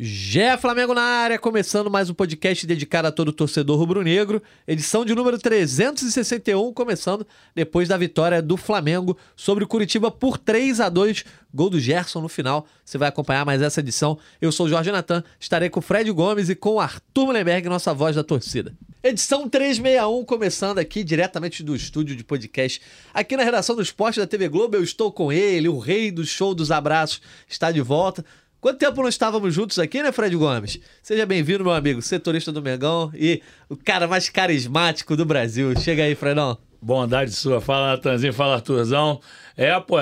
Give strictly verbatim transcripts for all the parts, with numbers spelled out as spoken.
Gé Flamengo na área, começando mais um podcast dedicado a todo torcedor rubro-negro, edição de número trezentos e sessenta e um, começando depois da vitória do Flamengo sobre o Curitiba por três a dois, gol do Gerson no final. Você vai acompanhar mais essa edição. Eu sou o Jorge Natan, estarei com o Fred Gomes e com o Arthur Mullenberg, nossa voz da torcida. Edição trezentos e sessenta e um, começando aqui diretamente do estúdio de podcast, aqui na redação do Esporte da T V Globo. Eu estou com ele, o rei do show dos abraços, está de volta. Quanto tempo não estávamos juntos aqui, né, Fred Gomes? Seja bem-vindo, meu amigo, setorista do Mengão e o cara mais carismático do Brasil. Chega aí, Fredão. Bondade sua. Fala, Natanzinho, fala, Arthurzão. É, pô,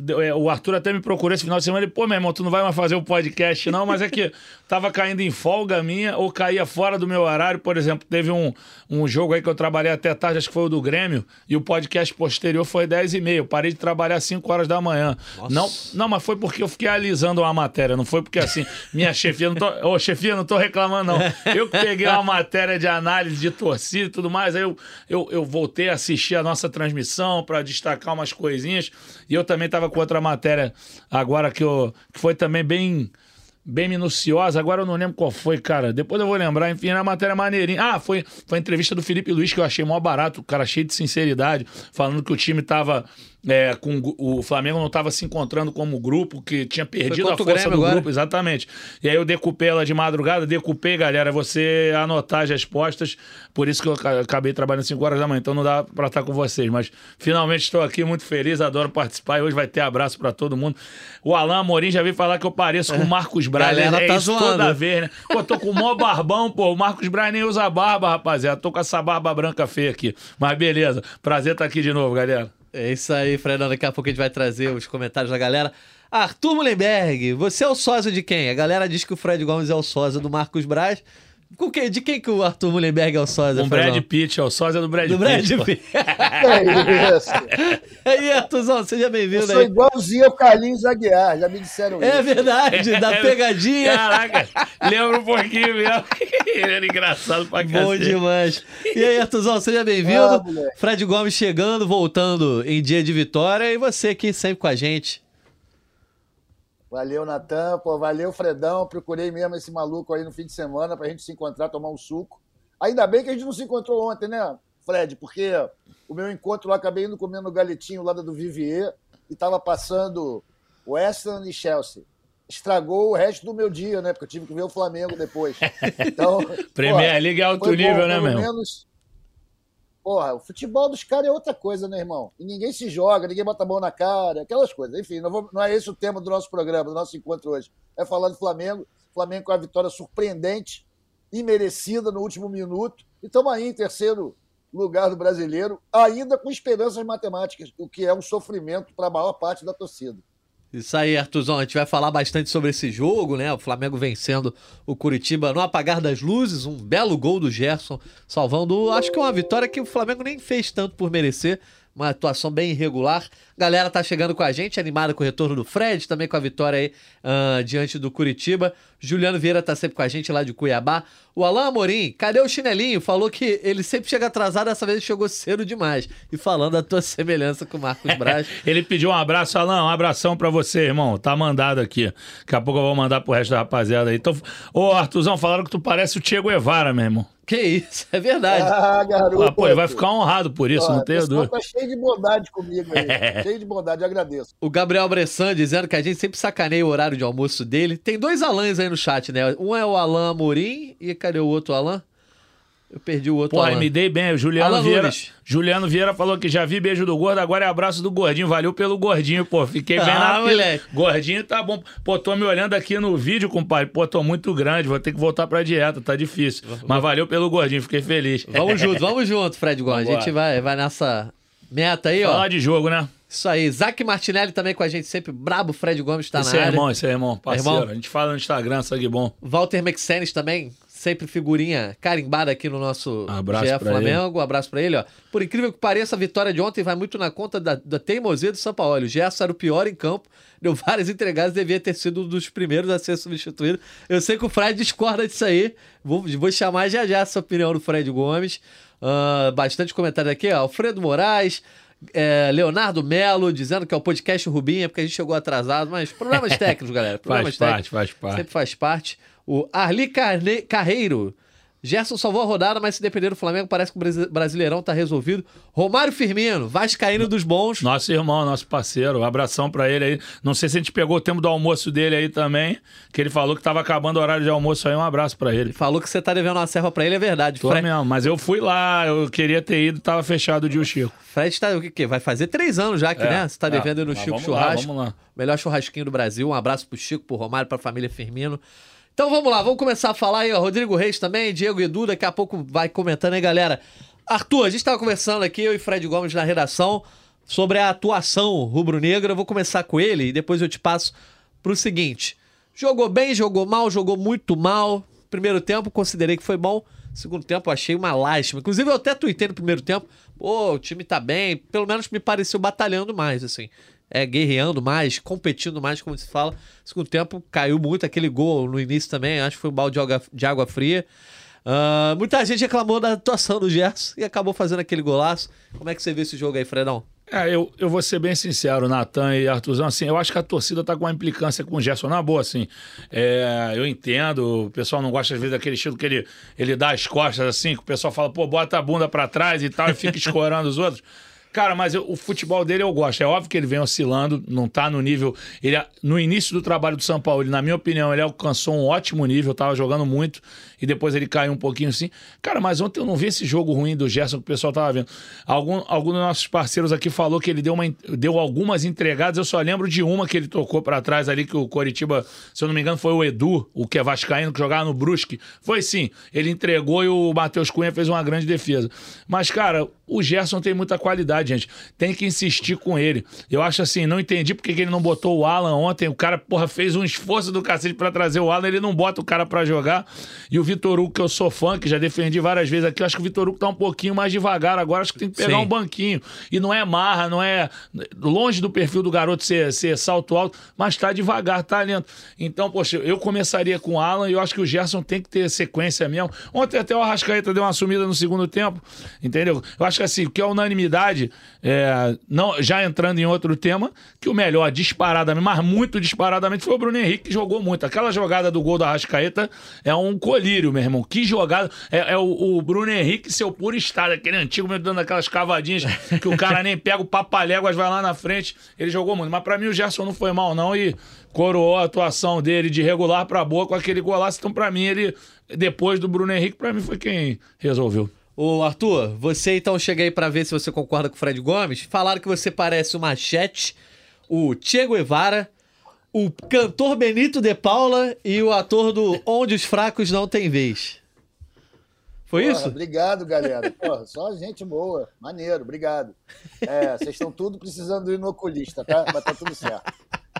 o Arthur até me procurou esse final de semana. Ele, pô, meu irmão, tu não vai mais fazer o podcast, não, mas é que tava caindo em folga minha ou caía fora do meu horário. Por exemplo, teve um, um jogo aí que eu trabalhei até tarde, acho que foi o do Grêmio, e o podcast posterior foi dez e meia. Eu parei de trabalhar às cinco horas da manhã. Não, não, mas foi porque eu fiquei alisando uma matéria, não foi porque assim, minha chefia, não tô, ô, chefia, não tô reclamando, não. Eu peguei uma matéria de análise de torcida e tudo mais, aí eu, eu, eu voltei a assistir a nossa transmissão para destacar umas coisinhas. E eu também estava com outra matéria agora que, eu, que foi também bem, bem minuciosa. Agora eu não lembro qual foi, cara. Depois eu vou lembrar. Enfim, era uma matéria maneirinha. Ah, foi, foi a entrevista do Felipe Luiz, que eu achei mó barato. O cara cheio de sinceridade, falando que o time tava... É, com, o Flamengo não estava se encontrando como grupo, que tinha perdido a força do agora. grupo, exatamente. E aí eu decupei ela de madrugada, decupei, galera, você anotar as respostas, por isso que eu acabei trabalhando cinco horas da manhã, então não dá para estar com vocês, mas finalmente estou aqui, muito feliz, adoro participar, e hoje vai ter abraço para todo mundo. O Alain Amorim já veio falar que eu pareço com o Marcos Braz, galera, é tá isso zoando. Toda vez, né? Pô, tô com o maior barbão, pô, o Marcos Braz nem usa barba, rapaziada, tô com essa barba branca feia aqui, mas beleza, prazer estar aqui de novo, galera. É isso aí, Fredão. Daqui a pouco a gente vai trazer os comentários da galera. Arthur Mullenberg, você é o sósia de quem? A galera diz que o Fred Gomes é o sósia do Marcos Braz. Com quem? De quem que o Arthur Mullenberg é o sósia? O Brad Pitt, é o sósia do Brad do Pitt. Brad Pitt. É isso. E aí, Arthurzão, seja bem-vindo. Eu sou igualzinho ao Carlinhos Aguiar, já me disseram É isso. verdade, da pegadinha. Caraca, lembra um pouquinho mesmo. Ele era engraçado pra cacete. Bom demais. E aí, Arthurzão, seja bem-vindo. Ah, Fred Gomes chegando, voltando em dia de vitória. E você aqui sempre com a gente. Valeu, Natan, pô, valeu, Fredão. Procurei mesmo esse maluco aí no fim de semana pra gente se encontrar, tomar um suco. Ainda bem que a gente não se encontrou ontem, né, Fred? Porque o meu encontro lá, acabei indo comendo galetinho lá do Vivier e tava passando West Ham e Chelsea. Estragou o resto do meu dia, né? Porque eu tive que ver o Flamengo depois. Então, Premier League é alto nível, bom, né, meu? Menos... Porra, o futebol dos caras é outra coisa, né, irmão? E ninguém se joga, ninguém bota a mão na cara, aquelas coisas. Enfim, não, vou, não é esse o tema do nosso programa, do nosso encontro hoje. É falar do Flamengo. Flamengo com a vitória surpreendente e merecida no último minuto. E estamos aí em terceiro lugar do Brasileiro, ainda com esperanças matemáticas, o que é um sofrimento para a maior parte da torcida. Isso aí, Arthurzão, a gente vai falar bastante sobre esse jogo, né? O Flamengo vencendo o Curitiba no apagar das luzes, um belo gol do Gerson, salvando, acho que uma vitória que o Flamengo nem fez tanto por merecer, uma atuação bem irregular. A galera tá chegando com a gente, animada com o retorno do Fred, também com a vitória aí uh, diante do Curitiba. Juliano Vieira tá sempre com a gente lá de Cuiabá. O Alain Amorim, cadê o chinelinho? Falou que ele sempre chega atrasado, dessa vez ele chegou cedo demais. E falando da tua semelhança com o Marcos Braz. Ele pediu um abraço, Alain, um abração pra você, irmão. Tá mandado aqui. Daqui a pouco eu vou mandar pro resto da rapaziada aí. Então, ô, Arthurzão, falaram que tu parece o Che Guevara, meu irmão. Que isso, é verdade. Ah, garoto. Ah, pô, ele vai ficar honrado por isso, Ó, não tenho dúvida. Tá cheio de bondade comigo aí. Cheio de bondade, eu agradeço. O Gabriel Bressan dizendo que a gente sempre sacaneia o horário de almoço dele. Tem dois Alans aí no chat, né? Um é o Alain Amorim e cadê o outro Alain? Eu perdi o outro Pô, Alain. me dei bem. O Juliano Alan Vieira, Nunes. Juliano Vieira falou que já vi beijo do gordo, agora é abraço do gordinho. Valeu pelo gordinho, pô. Fiquei bem Ah, na fila. moleque. Gordinho tá bom. Pô, tô me olhando aqui no vídeo, compadre. Pô, tô muito grande, vou ter que voltar pra dieta, tá difícil. Mas valeu pelo gordinho, fiquei feliz. Vamos junto, vamos junto, Fred Gomes. A Vambora. gente vai, vai nessa meta aí, ó. Falar de jogo, né? Isso aí. Isaac Martinelli também com a gente sempre. Brabo, Fred Gomes tá Esse na é área. irmão, esse é irmão, parceiro. Irmão? A gente fala no Instagram, sangue bom. Walter Mexenes também, sempre figurinha carimbada aqui no nosso Abraço G E pra Flamengo. Um abraço pra ele, ó. Por incrível que pareça, a vitória de ontem vai muito na conta da, da teimosia do Sampaoli. O Gerson era o pior em campo, deu várias entregadas, devia ter sido um dos primeiros a ser substituído. Eu sei que o Fred discorda disso aí. Vou, vou chamar já já essa opinião do Fred Gomes. Uh, bastante comentário aqui, ó. Alfredo Moraes. É, Leonardo Melo dizendo que é o podcast Rubinha, porque a gente chegou atrasado, mas problemas técnicos, galera. Problemas Faz parte, técnicos. faz parte. Sempre faz parte. O Arli Carne... Carreiro. Gerson salvou a rodada, mas se depender do Flamengo, parece que o Brasileirão tá resolvido. Romário Firmino, vascaíno dos bons. Nosso irmão, nosso parceiro. Um abração pra ele aí. Não sei se a gente pegou o tempo do almoço dele aí também, que ele falou que tava acabando o horário de almoço aí. Um abraço pra ele. Ele falou que você tá devendo uma serva pra ele, é verdade. Tô Fred... mesmo, mas eu fui lá, eu queria ter ido, tava fechado o dia o Chico. Fred tá, o que que? Vai fazer três anos já que, é, né? Você tá devendo é. no Chico vamos Churrasco. Lá, vamos lá. Melhor churrasquinho do Brasil. Um abraço pro Chico, pro Romário, pra família Firmino. Então vamos lá, vamos começar a falar aí, ó. Rodrigo Reis também, Diego Edu, daqui a pouco vai comentando aí, galera. Arthur, a gente tava conversando aqui, eu e Fred Gomes na redação, sobre a atuação rubro-negra. Eu vou começar com ele e depois eu te passo pro seguinte. Jogou bem, jogou mal, jogou muito mal. Primeiro tempo, considerei que foi bom. Segundo tempo, achei uma lástima. Inclusive, eu até tuitei no primeiro tempo. Pô, o time tá bem. Pelo menos me pareceu batalhando mais, assim. É, guerreando mais, competindo mais, como se fala. Segundo tempo, caiu muito aquele gol no início também. Acho que foi um balde de água, de água fria. Uh, muita gente reclamou da atuação do Gerson e acabou fazendo aquele golaço. Como é que você vê esse jogo aí, Fredão? É, eu, eu vou ser bem sincero, Natan e Arthurzão, assim, eu acho que a torcida tá com uma implicância com o Gerson, na boa, assim, é, eu entendo, o pessoal não gosta às vezes daquele estilo que ele, ele dá as costas, assim, que o pessoal fala, pô, bota a bunda pra trás e tal, e fica escorando os outros. Cara, mas eu, o futebol dele eu gosto. É óbvio que ele vem oscilando, não tá no nível... Ele, no início do trabalho do São Paulo, ele, na minha opinião, ele alcançou um ótimo nível, tava jogando muito, e depois ele caiu um pouquinho assim. Cara, mas ontem eu não vi esse jogo ruim do Gerson que o pessoal tava vendo. Algum, algum dos nossos parceiros aqui falou que ele deu, uma, deu algumas entregadas, eu só lembro de uma que ele tocou pra trás ali, que o Coritiba, se eu não me engano, foi o Edu, o que é vascaíno, que jogava no Brusque. Foi sim, ele entregou e o Matheus Cunha fez uma grande defesa. Mas, cara, o Gerson tem muita qualidade, gente. Tem que insistir com ele. Eu acho assim, não entendi porque que ele não botou o Alan ontem. O cara, porra, fez um esforço do cacete pra trazer o Alan, ele não bota o cara pra jogar. E o Vitor Hugo, que eu sou fã, que já defendi várias vezes aqui, eu acho que o Vitor Hugo tá um pouquinho mais devagar agora, acho que tem que pegar Sim. um banquinho. E não é marra, não é... Longe do perfil do garoto ser, ser salto alto, mas tá devagar, tá lento. Então, poxa, eu começaria com o Alan e eu acho que o Gerson tem que ter sequência mesmo. Ontem até o Arrascaeta deu uma sumida no segundo tempo, entendeu? Eu acho que assim, o que é unanimidade... É, não, já entrando em outro tema, que o melhor disparadamente, mas muito disparadamente, foi o Bruno Henrique, que jogou muito. Aquela jogada do gol da Arrascaeta é um colírio, meu irmão. Que jogada. É, é o, o Bruno Henrique, seu puro estado, aquele antigo, mesmo dando aquelas cavadinhas que o cara nem pega o papaléguas, vai lá na frente. Ele jogou muito. Mas pra mim o Gerson não foi mal, não, e coroou a atuação dele de regular pra boa com aquele golaço. Então, pra mim, ele, depois do Bruno Henrique, pra mim foi quem resolveu. Ô, Arthur, você então chega aí pra ver se você concorda com o Fred Gomes. Falaram que você parece o Machete, o Che Guevara, o cantor Benito de Paula e o ator do Onde os Fracos Não Têm Vez. Foi Porra, isso? Obrigado, galera. Porra, só gente boa. Maneiro, obrigado. É, vocês estão tudo precisando ir no oculista, tá? Mas tá tudo certo.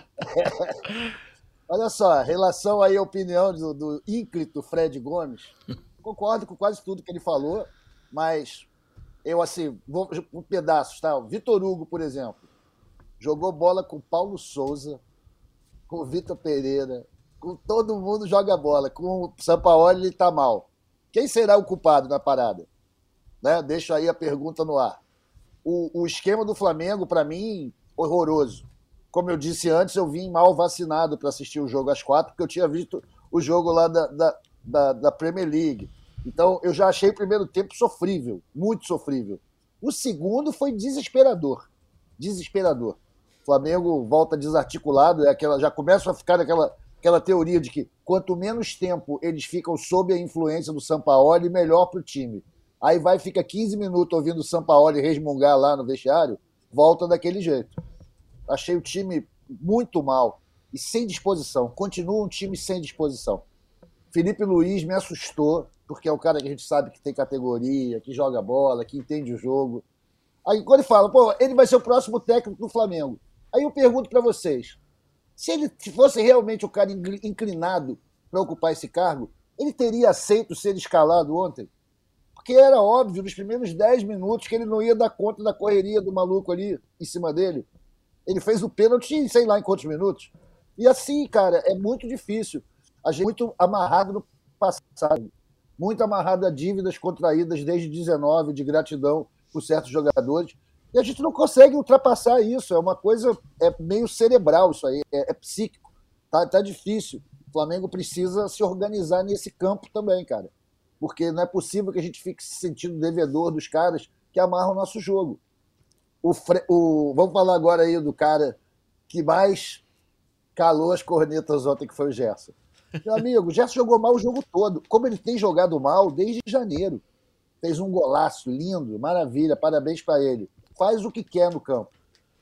Olha só, relação aí à opinião do, do ínclito Fred Gomes, concordo com quase tudo que ele falou. Mas eu, assim, vou um pedaços, tá? O Vitor Hugo, por exemplo, jogou bola com o Paulo Souza, com o Vitor Pereira, com todo mundo joga bola. Com o Sampaoli, ele tá mal. Quem será o culpado na parada? Né? Deixo aí a pergunta no ar. O, o esquema do Flamengo, para mim, horroroso. Como eu disse antes, eu vim mal vacinado para assistir o jogo às quatro, porque eu tinha visto o jogo lá da, da, da, da Premier League. Então, eu já achei o primeiro tempo sofrível, muito sofrível. O segundo foi desesperador, desesperador. O Flamengo volta desarticulado, é aquela, já começa a ficar naquela aquela teoria de que quanto menos tempo eles ficam sob a influência do Sampaoli, melhor para o time. Aí vai, fica quinze minutos ouvindo o Sampaoli resmungar lá no vestiário, volta daquele jeito. Achei o time muito mal e sem disposição. Continua um time sem disposição. Felipe Luiz me assustou, porque é o cara que a gente sabe que tem categoria, que joga bola, que entende o jogo. Aí quando ele fala, pô, ele vai ser o próximo técnico do Flamengo. Aí eu pergunto para vocês, se ele fosse realmente o cara inclinado para ocupar esse cargo, ele teria aceito ser escalado ontem? Porque era óbvio, nos primeiros dez minutos, que ele não ia dar conta da correria do maluco ali em cima dele. Ele fez o pênalti em sei lá em quantos minutos. E assim, cara, é muito difícil. A gente é muito amarrado no passado. Muito amarrado a dívidas contraídas desde dezenove, de gratidão por certos jogadores. E a gente não consegue ultrapassar isso. É uma coisa é meio cerebral isso aí, é, é psíquico. Tá, tá difícil. O Flamengo precisa se organizar nesse campo também, cara. Porque não é possível que a gente fique se sentindo devedor dos caras que amarram o nosso jogo. O, Fre... o... Vamos falar agora aí do cara que mais calou as cornetas ontem, que foi o Gerson. Meu amigo, o Gerson jogou mal o jogo todo. Como ele tem jogado mal desde janeiro. Fez um golaço lindo, maravilha, parabéns para ele. Faz o que quer no campo.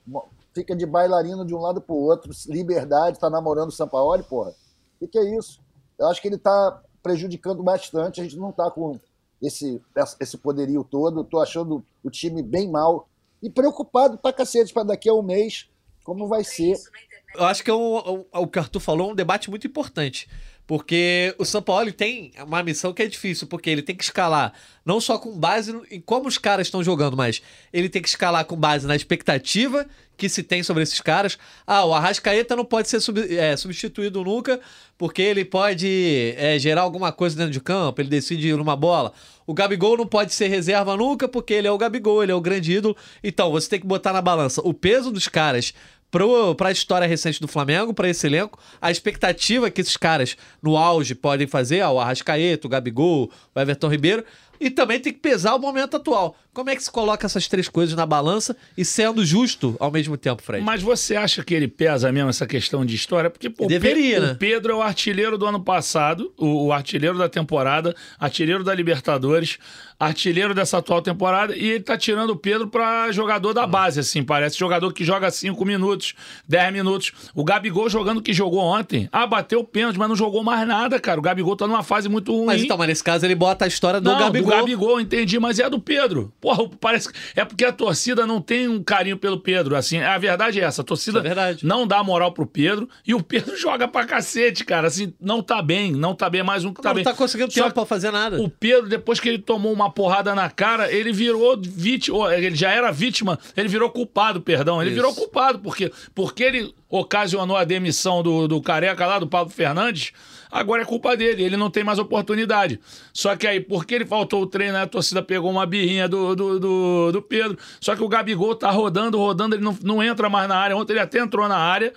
Fica de bailarino de um lado para o outro, liberdade, tá namorando o Sampaoli, porra. O que, que é isso? Eu acho que ele tá prejudicando bastante, a gente não tá com esse, esse poderio todo, tô achando o time bem mal e preocupado pra cacete para daqui a um mês como vai ser. Eu acho que é um, o que o Arthur falou é um debate muito importante. Porque o Sampaoli tem uma missão que é difícil, porque ele tem que escalar não só com base em como os caras estão jogando, mas ele tem que escalar com base na expectativa que se tem sobre esses caras. Ah, o Arrascaeta não pode ser sub, é, substituído nunca, porque ele pode é, gerar alguma coisa dentro de campo, ele decide ir numa bola. O Gabigol não pode ser reserva nunca, porque ele é o Gabigol, ele é o grande ídolo. Então, você tem que botar na balança o peso dos caras para a história recente do Flamengo, para esse elenco, a expectativa que esses caras no auge podem fazer, ó, o Arrascaeta, o Gabigol, o Everton Ribeiro, e também tem que pesar o momento atual. Como é que se coloca essas três coisas na balança e sendo justo ao mesmo tempo, Fred? Mas você acha que ele pesa mesmo essa questão de história? Porque pô, deveria, Pe- né? O Pedro é o artilheiro do ano passado, o, o artilheiro da temporada, artilheiro da Libertadores, artilheiro dessa atual temporada, e ele tá tirando o Pedro pra jogador da base, assim, parece. Jogador que joga cinco minutos, dez minutos. O Gabigol jogando o que jogou ontem, ah, bateu o pênalti, mas não jogou mais nada, cara. O Gabigol tá numa fase muito ruim. Mas então, mas nesse caso ele bota a história do Não, Gabigol. do Gabigol, entendi, mas é do Pedro. Porra, parece que é porque a torcida não tem um carinho pelo Pedro, assim, a verdade é essa, a torcida É verdade. não dá moral pro Pedro, e o Pedro joga pra cacete, cara, assim, não tá bem, não tá bem, mais um que tá não, bem. não tá conseguindo Só tempo pra fazer nada. O Pedro, depois que ele tomou uma porrada na cara, ele virou vítima, ele já era vítima, ele virou culpado, perdão, ele Isso. virou culpado, porque, porque ele ocasionou a demissão do, do careca lá, do Paulo Fernandes. Agora é culpa dele, ele não tem mais oportunidade. Só que aí, porque ele faltou o treino, a torcida pegou uma birrinha do, do, do, do Pedro. Só que o Gabigol tá rodando, rodando, ele não, não entra mais na área. Ontem ele até entrou na área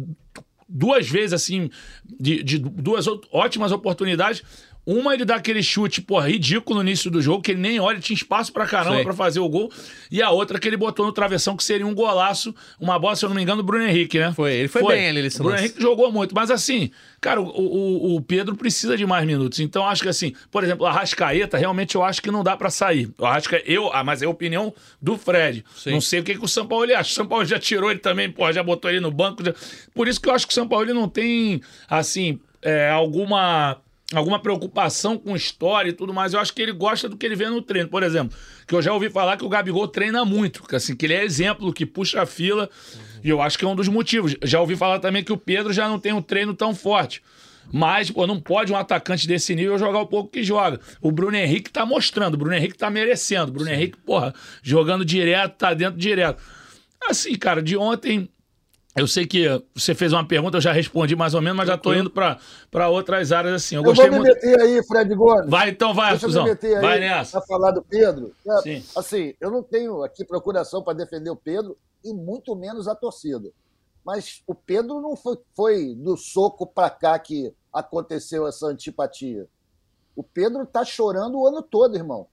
duas vezes, assim, de, de duas ótimas oportunidades. Uma, ele dá aquele chute, porra, ridículo no início do jogo, que ele nem olha, tinha espaço pra caramba Sim. pra fazer o gol. E a outra que ele botou no travessão, que seria um golaço, uma bola, se eu não me engano, do Bruno Henrique, né? Foi, ele foi, bem ali nesse O Bruno lance. Henrique jogou muito, mas assim, cara, o, o, o Pedro precisa de mais minutos. Então, acho que assim, por exemplo, a Arrascaeta, realmente eu acho que não dá pra sair. Eu acho que eu, ah, mas é a opinião do Fred. Sim. Não sei o que, que o São Paulo acha. O São Paulo já tirou ele também, porra, já botou ele no banco. Já... Por isso que eu acho que o São Paulo não tem, assim, é, alguma... alguma preocupação com história e tudo mais. Eu acho que ele gosta do que ele vê no treino. Por exemplo, que eu já ouvi falar que o Gabigol treina muito, que, assim, que ele é exemplo, que puxa a fila, uhum. E eu acho que é um dos motivos. Já ouvi falar também que o Pedro já não tem um treino tão forte. Mas, pô, não pode um atacante desse nível jogar o pouco que joga. O Bruno Henrique tá mostrando, o Bruno Henrique tá merecendo. O Bruno Sim. Henrique, porra, jogando direto, tá dentro direto. Assim, cara, de ontem... Eu sei que você fez uma pergunta, eu já respondi mais ou menos, mas já tô indo pra, pra outras áreas assim. Eu, eu gostei vou me muito... meter aí, Fred Gomes. Vai, então vai, Deixa Artuzão. eu me meter aí vai nessa. Pra falar do Pedro. É, Sim. Assim, eu não tenho aqui procuração para defender o Pedro e muito menos a torcida. Mas o Pedro não foi, foi do soco pra cá que aconteceu essa antipatia. O Pedro tá chorando o ano todo, irmão.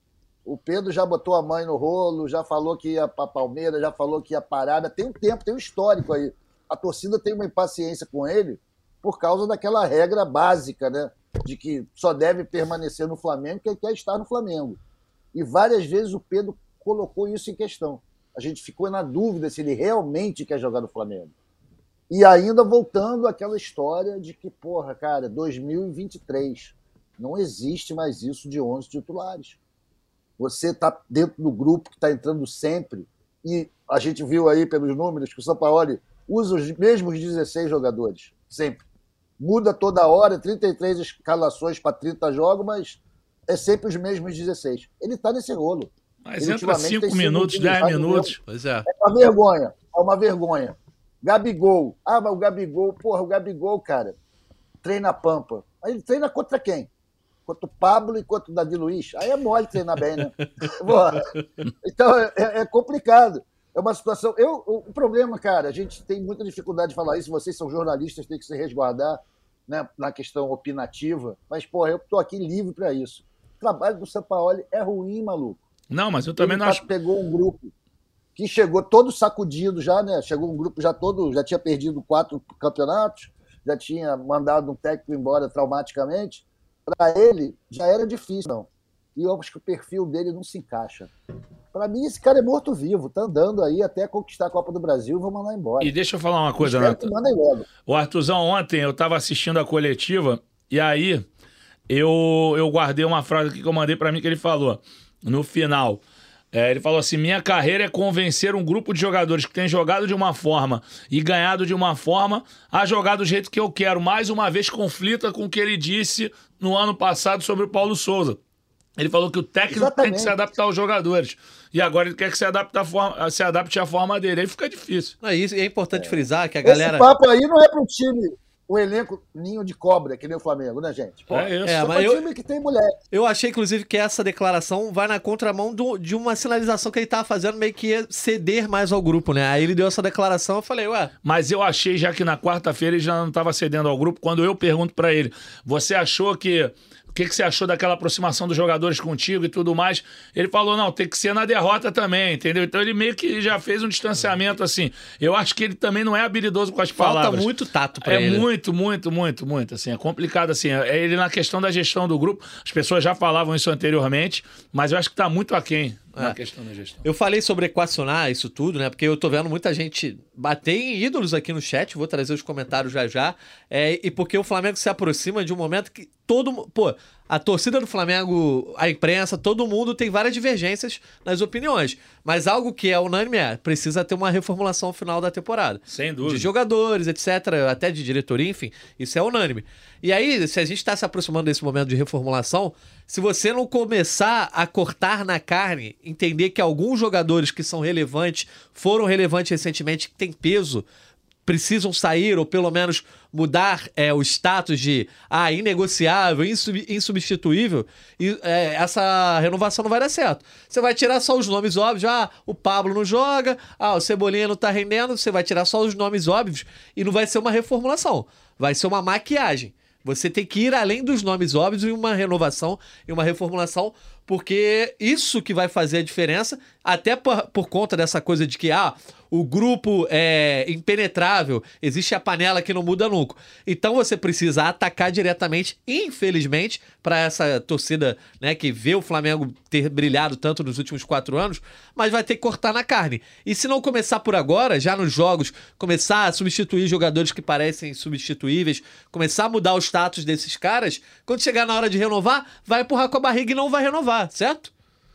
O Pedro já botou a mãe no rolo, já falou que ia pra Palmeiras, já falou que ia parada. Tem um tempo, tem um histórico aí. A torcida tem uma impaciência com ele por causa daquela regra básica, né? De que só deve permanecer no Flamengo quem quer estar no Flamengo. E várias vezes o Pedro colocou isso em questão. A gente ficou na dúvida se ele realmente quer jogar no Flamengo. E ainda voltando àquela história de que, porra, cara, dois mil e vinte e três, não existe mais isso de onze titulares. Você está dentro do grupo que está entrando sempre, e a gente viu aí pelos números que o Sampaoli usa os mesmos dezesseis jogadores, sempre. Muda toda hora, trinta e três escalações para trinta jogos, mas é sempre os mesmos dezesseis. Ele está nesse rolo. Mas entra cinco minutos, dez minutos. Pois é. É uma vergonha, é uma vergonha. Gabigol. Ah, mas o Gabigol, porra, o Gabigol, cara, treina a Pampa. Aí ele treina contra quem? Contra o Pablo e contra o Davi Luiz. Aí é mole treinar bem, né? Porra. Então é, é complicado. É uma situação... Eu, o problema, cara, a gente tem muita dificuldade de falar isso, vocês são jornalistas, tem que se resguardar, né, na questão opinativa, mas, porra, eu tô aqui livre para isso. O trabalho do Sampaoli é ruim, maluco. Não, mas eu também Ele não acho... pegou um grupo que chegou todo sacudido já, né? Chegou um grupo já todo, já tinha perdido quatro campeonatos, já tinha mandado um técnico embora traumaticamente. Para ele, já era difícil, não. E eu acho que o perfil dele não se encaixa. Para mim, esse cara é morto-vivo, tá andando aí até conquistar a Copa do Brasil, vou mandar embora. E deixa eu falar uma coisa, Espero Nathan. que mandem logo. O Arthurzão, ontem eu estava assistindo a coletiva e aí eu, eu guardei uma frase aqui que eu mandei para mim que ele falou no final. É, ele falou assim, minha carreira é convencer um grupo de jogadores que tem jogado de uma forma e ganhado de uma forma a jogar do jeito que eu quero. Mais uma vez conflita com o que ele disse no ano passado sobre o Paulo Souza. Ele falou que o técnico Exatamente. tem que se adaptar aos jogadores. E agora ele quer que se adapte à forma, se adapte à forma dele. Aí fica difícil. Não, isso, e é importante é. frisar que a galera... Esse papo aí não é pro time... O elenco ninho de cobra, que nem o Flamengo, né, gente? Pô, é isso. É, é mas um eu, time que tem mulher. Eu achei, inclusive, que essa declaração vai na contramão do, de uma sinalização que ele tava fazendo, meio que ia ceder mais ao grupo, né? Aí ele deu essa declaração, eu falei, ué... Mas eu achei já que na quarta-feira ele já não estava cedendo ao grupo. Quando eu pergunto para ele, você achou que... O que, que você achou daquela aproximação dos jogadores contigo e tudo mais? Ele falou, não, tem que ser na derrota também, entendeu? Então ele meio que já fez um distanciamento assim. Eu acho que ele também não é habilidoso com as palavras. Falta muito tato pra é ele. É muito, muito, muito, muito, assim. É complicado, assim. É ele na questão da gestão do grupo. As pessoas já falavam isso anteriormente, mas eu acho que tá muito aquém na é. questão da gestão. Eu falei sobre equacionar isso tudo, né? Porque eu tô vendo muita gente bater em ídolos aqui no chat, vou trazer os comentários já já. É, e porque o Flamengo se aproxima de um momento que todo... Pô, a torcida do Flamengo, a imprensa, todo mundo tem várias divergências nas opiniões. Mas algo que é unânime é, precisa ter uma reformulação ao final da temporada. Sem dúvida. De jogadores, etcétera, até de diretoria, enfim, isso é unânime. E aí, se a gente está se aproximando desse momento de reformulação, se você não começar a cortar na carne, entender que alguns jogadores que são relevantes, foram relevantes recentemente, que têm peso, precisam sair ou pelo menos mudar é, o status de ah, inegociável, insub, insubstituível, e é, essa renovação não vai dar certo. Você vai tirar só os nomes óbvios, ah, o Pablo não joga, ah, o Cebolinha não tá rendendo, você vai tirar só os nomes óbvios e não vai ser uma reformulação, vai ser uma maquiagem. Você tem que ir além dos nomes óbvios em uma renovação e uma reformulação, porque isso que vai fazer a diferença, até por, por conta dessa coisa de que ah, o grupo é impenetrável, existe a panela que não muda nunca. Então você precisa atacar diretamente, infelizmente, para essa torcida, né, que vê o Flamengo ter brilhado tanto nos últimos quatro anos, mas vai ter que cortar na carne. E se não começar por agora, já nos jogos, começar a substituir jogadores que parecem substituíveis, começar a mudar o status desses caras, quando chegar na hora de renovar, vai empurrar com a barriga e não vai renovar, certo?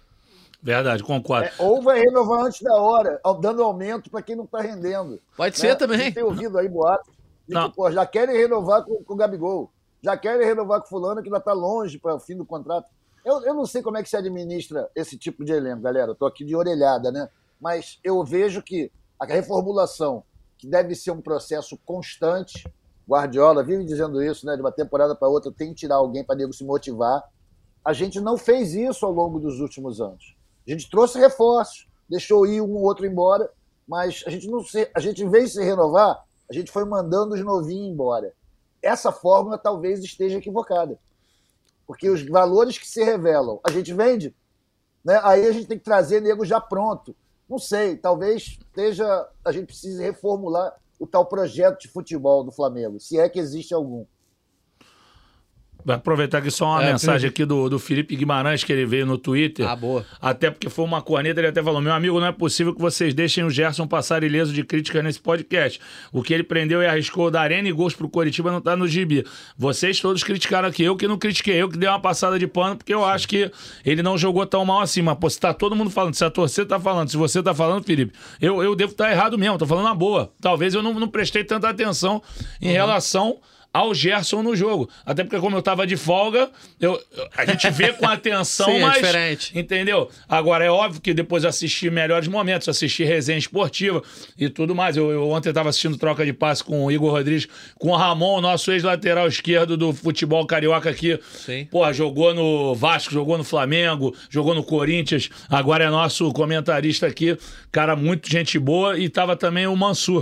Verdade, concordo. É, ou vai renovar antes da hora, dando aumento para quem não está rendendo. Pode né? ser também. A gente tem ouvido aí boatos de que, pô, já querem renovar com, com o Gabigol, já querem renovar com o fulano que ainda está longe para o fim do contrato. Eu, eu não sei como é que se administra esse tipo de elenco, galera. Eu estou aqui de orelhada, né? Mas eu vejo que a reformulação, que deve ser um processo constante, Guardiola vive dizendo isso, né? De uma temporada para outra tem que tirar alguém para nego se motivar. A gente não fez isso ao longo dos últimos anos. A gente trouxe reforços, deixou ir um ou outro embora, mas a gente, não se, a gente, em vez de se renovar, a gente foi mandando os novinhos embora. Essa fórmula talvez esteja equivocada, porque os valores que se revelam, a gente vende, né? Aí a gente tem que trazer nego já pronto. Não sei, talvez esteja, a gente precise reformular o tal projeto de futebol do Flamengo, se é que existe algum. Vai aproveitar aqui só uma é, mensagem aqui do, do Felipe Guimarães, que ele veio no Twitter. Ah, boa. Até porque foi uma corneta, ele até falou, meu amigo, não é possível que vocês deixem o Gerson passar ileso de crítica nesse podcast. O que ele prendeu e arriscou da Arena e gols pro Coritiba não tá no gibi. Vocês todos criticaram aqui, eu que não critiquei, eu que dei uma passada de pano, porque eu acho que ele não jogou tão mal assim. Mas, pô, se tá todo mundo falando, se a torcida tá falando, se você tá falando, Felipe, eu, eu devo estar errado mesmo, tô falando na boa. Talvez eu não, não prestei tanta atenção em uhum. relação ao Gerson no jogo. Até porque, como eu tava de folga, eu, a gente vê com atenção, Sim, mas... é diferente. Entendeu? Agora, é óbvio que depois eu assisti melhores momentos, assisti resenha esportiva e tudo mais. Eu, eu ontem tava assistindo troca de passe com o Igor Rodrigues, com o Ramon, nosso ex-lateral esquerdo do futebol carioca aqui. Sim. Porra, jogou no Vasco, jogou no Flamengo, jogou no Corinthians. Agora é nosso comentarista aqui. Cara, muito gente boa. E tava também o Mansur.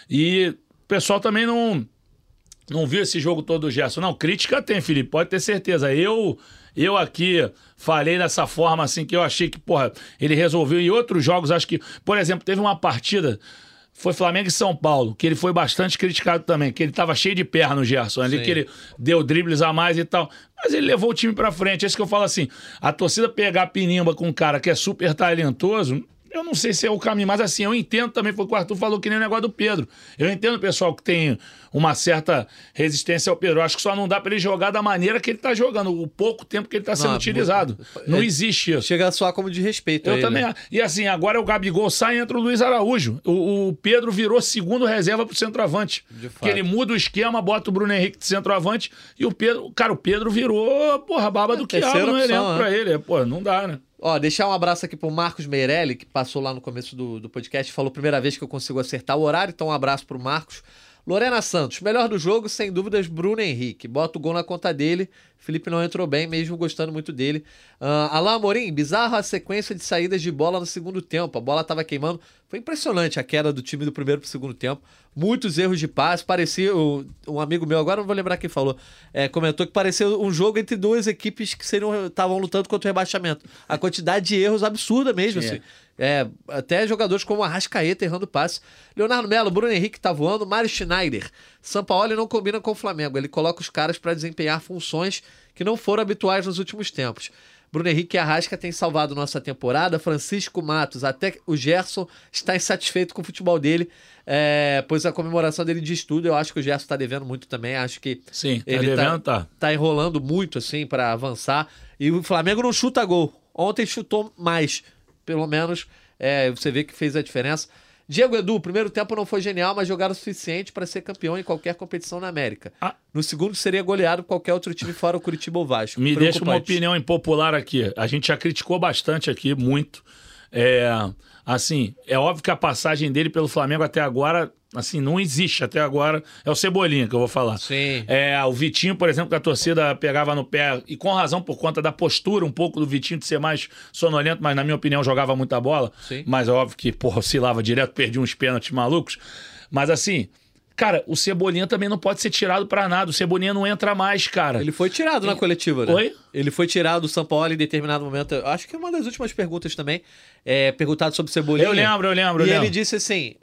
E o pessoal também não... Não viu esse jogo todo do Gerson. Não, crítica tem, Felipe, pode ter certeza. Eu, eu aqui falei dessa forma, assim, que eu achei que, porra, ele resolveu. E outros jogos, acho que... Por exemplo, teve uma partida, foi Flamengo e São Paulo, que ele foi bastante criticado também, que ele tava cheio de perna no Gerson, ali, Sim. que ele deu dribles a mais e tal. Mas ele levou o time pra frente. É isso que eu falo assim, a torcida pegar pinimba com um cara que é super talentoso... Eu não sei se é o caminho, mas assim, eu entendo também, foi o que o Arthur falou, que nem o negócio do Pedro. Eu entendo o pessoal que tem uma certa resistência ao Pedro. Eu acho que só não dá pra ele jogar da maneira que ele tá jogando, o pouco tempo que ele tá sendo Não, utilizado. Não é, existe isso. Chega a soar como de respeito. Eu a ele, também. né? E assim, agora o Gabigol sai e entra o Luiz Araújo. O, o Pedro virou segundo reserva pro centroavante. De fato. Que ele muda o esquema, bota o Bruno Henrique de centroavante e o Pedro. Cara, o Pedro virou, porra, baba É, do terceira quiabo no opção, elenco né? pra ele. Pô, não dá, né? Ó, deixar um abraço aqui pro Marcos Meirelli, que passou lá no começo do, do podcast, falou primeira vez que eu consigo acertar o horário, então um abraço pro Marcos. Lorena Santos, melhor do jogo, sem dúvidas, Bruno Henrique. Bota o gol na conta dele. Felipe não entrou bem, mesmo gostando muito dele. Uh, Alain Amorim, bizarra a sequência de saídas de bola no segundo tempo. A bola estava queimando. Foi impressionante a queda do time do primeiro para o segundo tempo. Muitos erros de passe. Parecia, um amigo meu, agora não vou lembrar quem falou, é, comentou que parecia um jogo entre duas equipes que estavam lutando contra o rebaixamento. A quantidade de erros absurda mesmo, Sim, assim. É, até jogadores como a Arrascaeta errando passe. Leonardo Melo, Bruno Henrique tá voando, Mário Schneider. Sampaoli não combina com o Flamengo, ele coloca os caras para desempenhar funções que não foram habituais nos últimos tempos. Bruno Henrique e Arrasca têm salvado nossa temporada. Francisco Matos, até o Gerson está insatisfeito com o futebol dele, é, pois a comemoração dele diz tudo. Eu acho que o Gerson está devendo muito também. Acho que Sim, tá ele devendo, tá, tá. tá enrolando muito assim para avançar. E o Flamengo não chuta gol. Ontem chutou mais. Pelo menos é, você vê que fez a diferença. Diego Edu, o primeiro tempo não foi genial, mas jogaram o suficiente para ser campeão em qualquer competição na América. Ah. No segundo seria goleado por qualquer outro time fora o Curitiba ou Vasco. Me deixa uma opinião impopular aqui. A gente já criticou bastante aqui, muito. É, assim, é óbvio que a passagem dele pelo Flamengo até agora, assim, não existe até agora. É o Cebolinha que eu vou falar. Sim. É, o Vitinho, por exemplo, que a torcida pegava no pé, e com razão por conta da postura um pouco do Vitinho de ser mais sonolento, mas na minha opinião jogava muita bola. Sim. Mas é óbvio que, porra, oscilava direto, perdia uns pênaltis malucos. Mas assim... Cara, o Cebolinha também não pode ser tirado pra nada. O Cebolinha não entra mais, cara. Ele foi tirado Ele... na coletiva, né? Oi? Ele foi tirado do São Paulo em determinado momento. Eu acho que é uma das últimas perguntas também. É, perguntado sobre o Cebolinha. Eu lembro, eu lembro, eu E lembro. ele disse assim: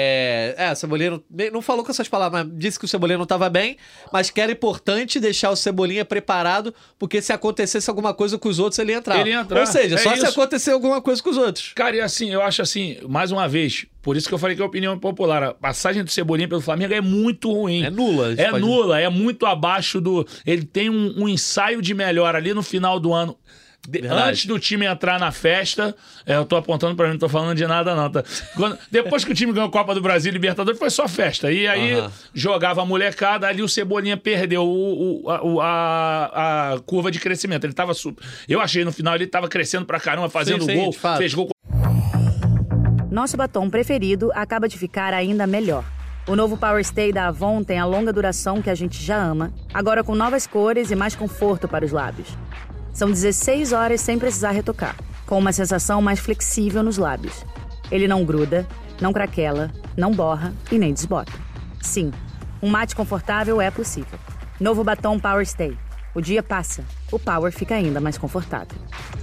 é, é o Cebolinha não, não falou com essas palavras, mas disse que o Cebolinha não estava bem, mas que era importante deixar o Cebolinha preparado, porque se acontecesse alguma coisa com os outros, ele ia entrar. Ele ia entrar. Ou seja, É só isso. se acontecer alguma coisa com os outros. Cara, e assim, eu acho assim, mais uma vez, por isso que eu falei que é a opinião popular. A passagem do Cebolinha pelo Flamengo é muito ruim. É nula. a gente É pode- nula, é muito abaixo do... Ele tem um, um ensaio de melhor ali no final do ano. De- Verdade. antes do time entrar na festa, é, eu tô apontando pra mim, não tô falando de nada não, tá? Quando- depois que o time ganhou a Copa do Brasil e Libertadores, foi só festa. E aí Aham. jogava a molecada, ali o Cebolinha perdeu o, o- a, o- a- a curva de crescimento. Ele tava super... Eu achei no final ele tava crescendo pra caramba, fazendo Sim, sim, gol, de fato. fez gol. Nosso batom preferido acaba de ficar ainda melhor. O novo Power Stay da Avon tem a longa duração que a gente já ama, agora com novas cores e mais conforto para os lábios. São dezesseis horas sem precisar retocar, com uma sensação mais flexível nos lábios. Ele não gruda, não craquela, não borra e nem desbota. Sim, um mate confortável é possível. Novo batom Power Stay. O dia passa, o Power fica ainda mais confortável.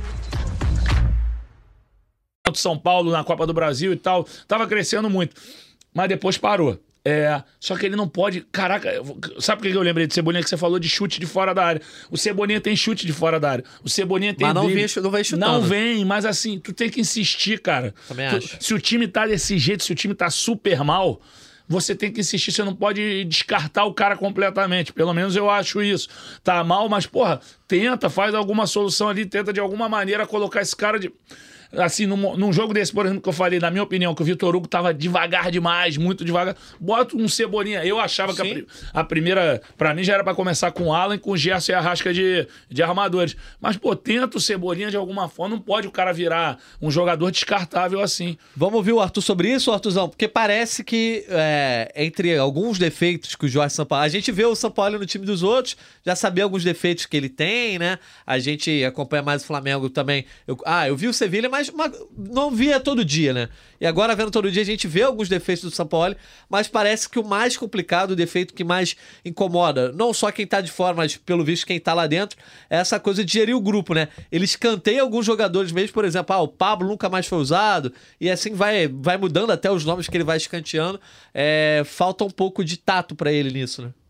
de São Paulo na Copa do Brasil e tal, tava crescendo muito, mas depois parou. É, só que ele não pode... Caraca, sabe por que eu lembrei de Cebolinha? Que você falou de chute de fora da área. O Cebolinha tem chute de fora da área. O Cebolinha tem... Mas não, drible. vem, não vem chutando. Não vem, mas assim, tu tem que insistir, cara. Também Tu- acho. se o time tá desse jeito, se o time tá super mal, você tem que insistir, você não pode descartar o cara completamente. Pelo menos eu acho isso. Tá mal, mas, porra, tenta, faz alguma solução ali, tenta de alguma maneira colocar esse cara de... assim, num, num jogo desse, por exemplo, que eu falei, na minha opinião, que o Vitor Hugo tava devagar demais, muito devagar, bota um Cebolinha. Eu achava Sim. que a, a primeira, pra mim, já era pra começar com o Alan, com o Gerson e a Arrasca de, de armadores. Mas, pô, tenta o Cebolinha de alguma forma, não pode o cara virar um jogador descartável assim. Vamos ouvir o Arthur sobre isso, Arthurzão? Porque parece que, é, entre alguns defeitos que o Jorge Sampaoli... A gente vê o Sampaoli no time dos outros, já sabia alguns defeitos que ele tem, né? A gente acompanha mais o Flamengo também. Eu, ah, eu vi o Sevilha, mas uma, não via todo dia, né? E agora, vendo todo dia, a gente vê alguns defeitos do Sampaoli, mas parece que o mais complicado, o defeito que mais incomoda, não só quem tá de fora, mas pelo visto quem tá lá dentro, é essa coisa de gerir o grupo, né? Ele escanteia alguns jogadores mesmo, por exemplo, ah, o Pablo nunca mais foi usado, e assim vai, vai mudando até os nomes que ele vai escanteando. É, falta um pouco de tato pra ele nisso, né?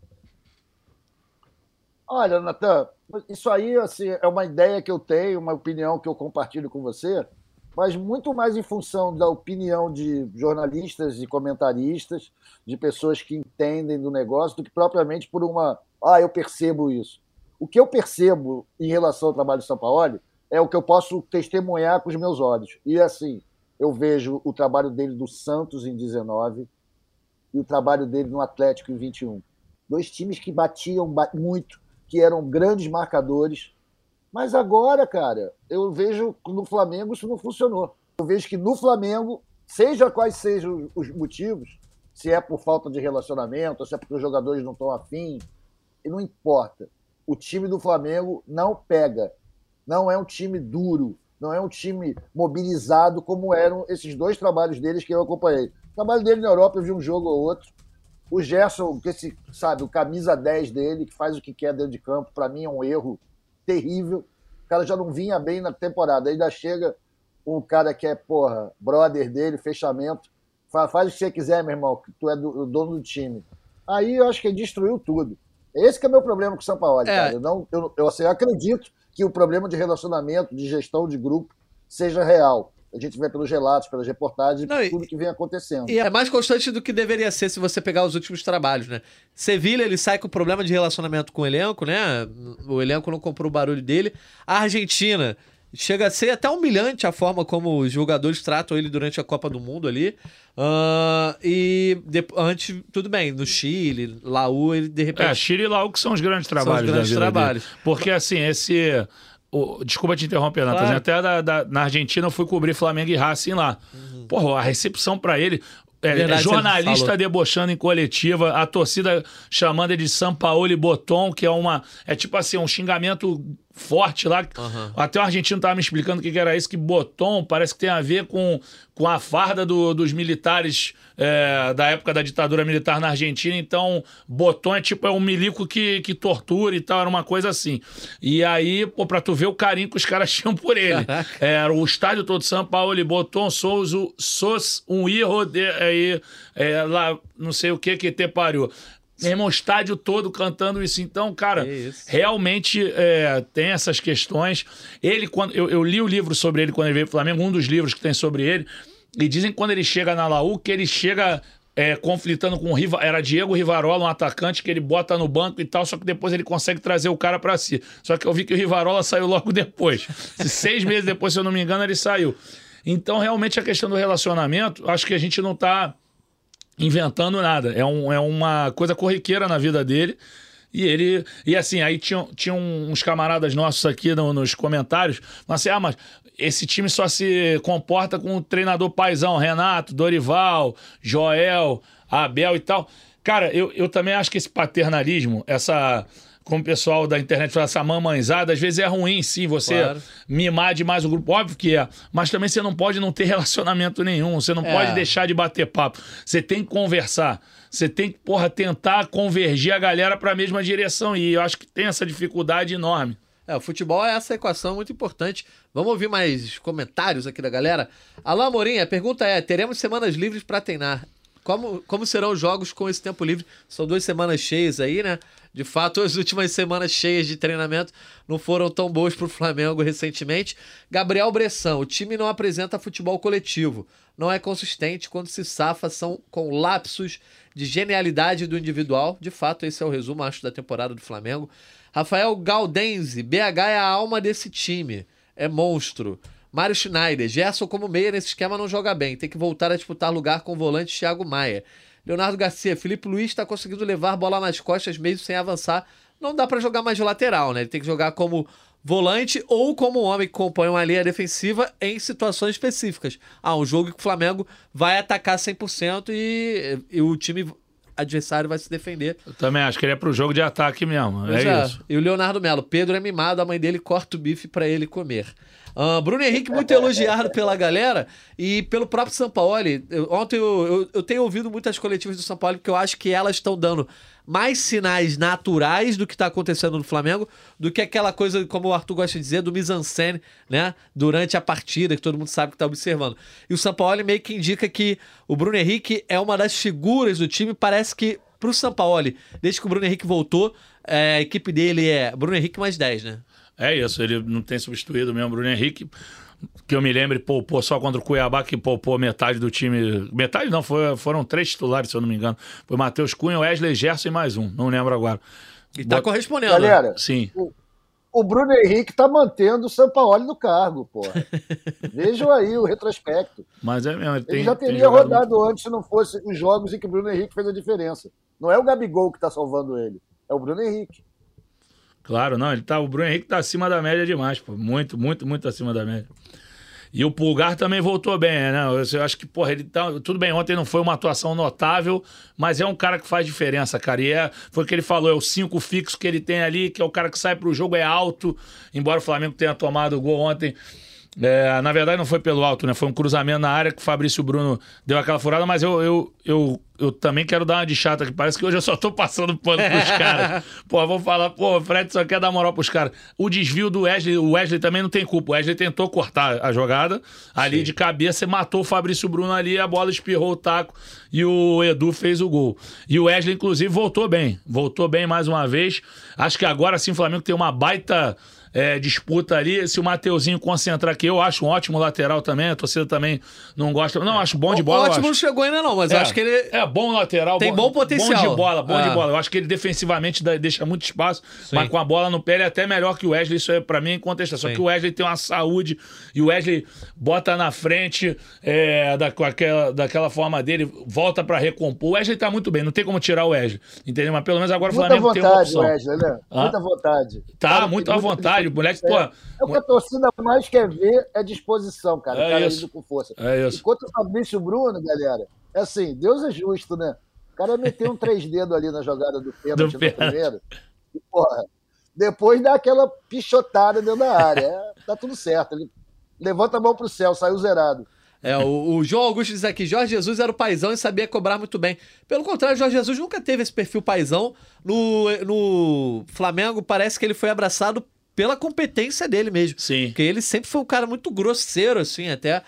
Olha, Natan, isso aí assim, é uma ideia que eu tenho, uma opinião que eu compartilho com você, mas muito mais em função da opinião de jornalistas e comentaristas, de pessoas que entendem do negócio, do que propriamente por uma... Ah, eu percebo isso. O que eu percebo em relação ao trabalho do Sampaoli é o que eu posso testemunhar com os meus olhos. E, assim, eu vejo o trabalho dele do Santos em dezenove e o trabalho dele no Atlético em vinte e um. Dois times que batiam muito, que eram grandes marcadores. Mas agora, cara, eu vejo que no Flamengo isso não funcionou. Eu vejo que no Flamengo, seja quais sejam os motivos, se é por falta de relacionamento, se é porque os jogadores não estão afim, não importa. O time do Flamengo não pega. Não é um time duro, não é um time mobilizado como eram esses dois trabalhos deles que eu acompanhei. O trabalho dele na Europa, eu vi um jogo ou outro. O Gerson, que esse, sabe, o camisa dez dele, que faz o que quer dentro de campo, para mim é um erro terrível. O cara já não vinha bem na temporada. Ainda chega um cara que é, porra, brother dele, fechamento. Faz, faz o que você quiser, meu irmão, que tu é do, o dono do time. Aí eu acho que ele destruiu tudo. Esse que é o meu problema com o Sampaoli, é. cara. Eu, não, eu, eu, assim, eu acredito que o problema de relacionamento, de gestão de grupo, seja real. A gente vê pelos relatos, pelas reportagens, não, tudo que vem acontecendo. E é mais constante do que deveria ser se você pegar os últimos trabalhos, né? Sevilha, ele sai com problema de relacionamento com o elenco, né? O elenco não comprou o barulho dele. A Argentina, chega a ser até humilhante a forma como os jogadores tratam ele durante a Copa do Mundo ali. Uh, e de, antes, tudo bem, no Chile, Laú, ele de repente... É, Chile e Laú que são os grandes trabalhos. São os grandes da vida trabalhos. Dele. Porque assim, esse... Oh, desculpa te interromper, Natas. Claro. Até da, da, na Argentina eu fui cobrir Flamengo e Racing lá. Uhum. Porra, a recepção pra ele... É, Verdade, jornalista debochando em coletiva, a torcida chamando ele de Sampaoli Boton, que é uma... É tipo assim, um xingamento forte lá. Uhum. Até o argentino tava me explicando o que, que era isso, que Boton parece que tem a ver com, com a farda do, dos militares é, da época da ditadura militar na Argentina. Então, Boton é tipo é um milico que, que tortura e tal, era uma coisa assim. E aí, pô, pra tu ver o carinho que os caras tinham por ele. Era o estádio todo Sampaoli Boton, sos, sos um hijo de... aí, é, lá, não sei o que que te pariu. Meu irmão, o estádio todo cantando isso. Então, cara, isso. realmente é, tem essas questões. Ele, quando eu, eu li o livro sobre ele quando ele veio pro Flamengo, um dos livros que tem sobre ele, e dizem que quando ele chega na Laú, que ele chega é, conflitando com o Riva, era Diego Rivarola, um atacante que ele bota no banco e tal, só que depois ele consegue trazer o cara pra si. Só que eu vi que o Rivarola saiu logo depois. Seis meses depois, se eu não me engano, ele saiu. Então, realmente, a questão do relacionamento, acho que a gente não tá inventando nada. É, um, é uma coisa corriqueira na vida dele. E ele... E assim, aí tinham tinha uns camaradas nossos aqui no, nos comentários, mas assim, ah, mas esse time só se comporta com o treinador paizão, Renato, Dorival, Joel, Abel e tal. Cara, eu, eu também acho que esse paternalismo, essa... como o pessoal da internet fala, essa mamãezada, às vezes é ruim, sim, você claro. mimar demais o grupo, óbvio que é, mas também você não pode não ter relacionamento nenhum, você não é. pode deixar de bater papo, você tem que conversar, você tem que, porra, tentar convergir a galera para a mesma direção, e eu acho que tem essa dificuldade enorme. É, o futebol é essa equação muito importante. Vamos ouvir mais comentários aqui da galera. Alain Amorim, a pergunta é, teremos semanas livres para treinar? Como, como serão os jogos com esse tempo livre? São duas semanas cheias aí, né? De fato, as últimas semanas cheias de treinamento não foram tão boas para o Flamengo recentemente. Gabriel Bressan, o time não apresenta futebol coletivo. Não é consistente quando se safa, são com lapsos de genialidade do individual. De fato, esse é o resumo, acho, da temporada do Flamengo. Rafael Galdense, B H é a alma desse time. É monstro. Mário Schneider. Gerson como meia nesse esquema não joga bem. Tem que voltar a disputar lugar com o volante Thiago Maia. Leonardo Garcia. Felipe Luiz está conseguindo levar a bola nas costas mesmo sem avançar. Não dá para jogar mais de lateral, né? Ele tem que jogar como volante ou como homem que compõe uma linha defensiva em situações específicas. Ah, um jogo que o Flamengo vai atacar cem por cento e, e o time adversário vai se defender. Eu também acho que ele é pro jogo de ataque mesmo. É, é isso. E o Leonardo Melo. Pedro é mimado, a mãe dele corta o bife para ele comer. Uh, Bruno Henrique muito elogiado pela galera e pelo próprio Sampaoli. Eu, ontem eu, eu, eu tenho ouvido muitas coletivas do Sampaoli porque eu acho que elas estão dando mais sinais naturais do que está acontecendo no Flamengo do que aquela coisa, como o Arthur gosta de dizer, do mise-en-scène, né? Durante a partida, que todo mundo sabe que está observando. E o Sampaoli meio que indica que o Bruno Henrique é uma das figuras do time. Parece que pro Sampaoli, desde que o Bruno Henrique voltou, é, a equipe dele é Bruno Henrique mais dez, né? É isso, ele não tem substituído mesmo o Bruno Henrique. Que eu me lembre, poupou só contra o Cuiabá, que poupou metade do time. Metade não, foi, foram três titulares, se eu não me engano. Foi Matheus Cunha, Wesley, Gerson e mais um, não lembro agora. E tá Bot... correspondendo. Galera, sim. O, o Bruno Henrique tá mantendo o Sampaoli no cargo, pô. Vejam aí o retrospecto. Mas é mesmo. Ele, tem, ele já teria rodado muito... antes se não fosse os jogos em que o Bruno Henrique fez a diferença. Não é o Gabigol que tá salvando ele, é o Bruno Henrique. Claro, não, ele tá, o Bruno Henrique tá acima da média demais, pô. Muito, muito, muito acima da média. E o Pulgar também voltou bem, né? Eu acho que, porra, ele tá... Tudo bem, ontem não foi uma atuação notável, mas é um cara que faz diferença, cara. E é, foi o que ele falou, é o cinco fixo que ele tem ali, que é o cara que sai pro jogo, é alto. Embora o Flamengo tenha tomado o gol ontem... É, na verdade não foi pelo alto, né? Foi um cruzamento na área que o Fabrício Bruno deu aquela furada, mas eu, eu, eu, eu também quero dar uma de chata, que parece que hoje eu só tô passando pano pros caras. Pô, vou falar, pô, o Fred só quer dar moral pros caras. O desvio do Wesley, o Wesley também não tem culpa. O Wesley tentou cortar a jogada ali Sim. de cabeça e matou o Fabrício Bruno ali, a bola espirrou o taco e o Edu fez o gol. E o Wesley, inclusive, voltou bem. Voltou bem mais uma vez. Acho que agora sim o Flamengo tem uma baita... É, disputa ali, se o Mateuzinho concentrar aqui, eu acho um ótimo lateral também, a torcida também não gosta, não, acho bom de bola. O ótimo não chegou ainda não, mas é, eu acho que ele... É bom lateral. Tem bom, bom potencial. Bom de bola, bom ah. de bola. Eu acho que ele defensivamente deixa muito espaço, Sim. mas com a bola no pé ele é até melhor que o Wesley, isso é pra mim em contestação. Só que o Wesley tem uma saúde e o Wesley bota na frente é, da, com aquela, daquela forma dele, volta pra recompor. O Wesley tá muito bem, não tem como tirar o Wesley, entendeu? Mas pelo menos agora muita o Flamengo vontade, tem uma opção. Wesley, né? Ah? Muita vontade. Tá, Cara, muito à vontade. O moleque, pô... É o que a torcida mais quer ver é disposição, cara. É o cara isso. indo com força. É isso. Enquanto o Fabrício Bruno, galera, é assim, Deus é justo, né? O cara meteu um três dedos ali na jogada do pênalti no primeiro. E, porra, depois dá aquela pichotada dentro da área. É, tá tudo certo. Ele levanta a mão pro céu, saiu zerado. É, o, o João Augusto diz aqui, Jorge Jesus era o paizão e sabia cobrar muito bem. Pelo contrário, Jorge Jesus nunca teve esse perfil paizão. No, no Flamengo parece que ele foi abraçado pela competência dele mesmo. Sim. Porque ele sempre foi um cara muito grosseiro, assim, até...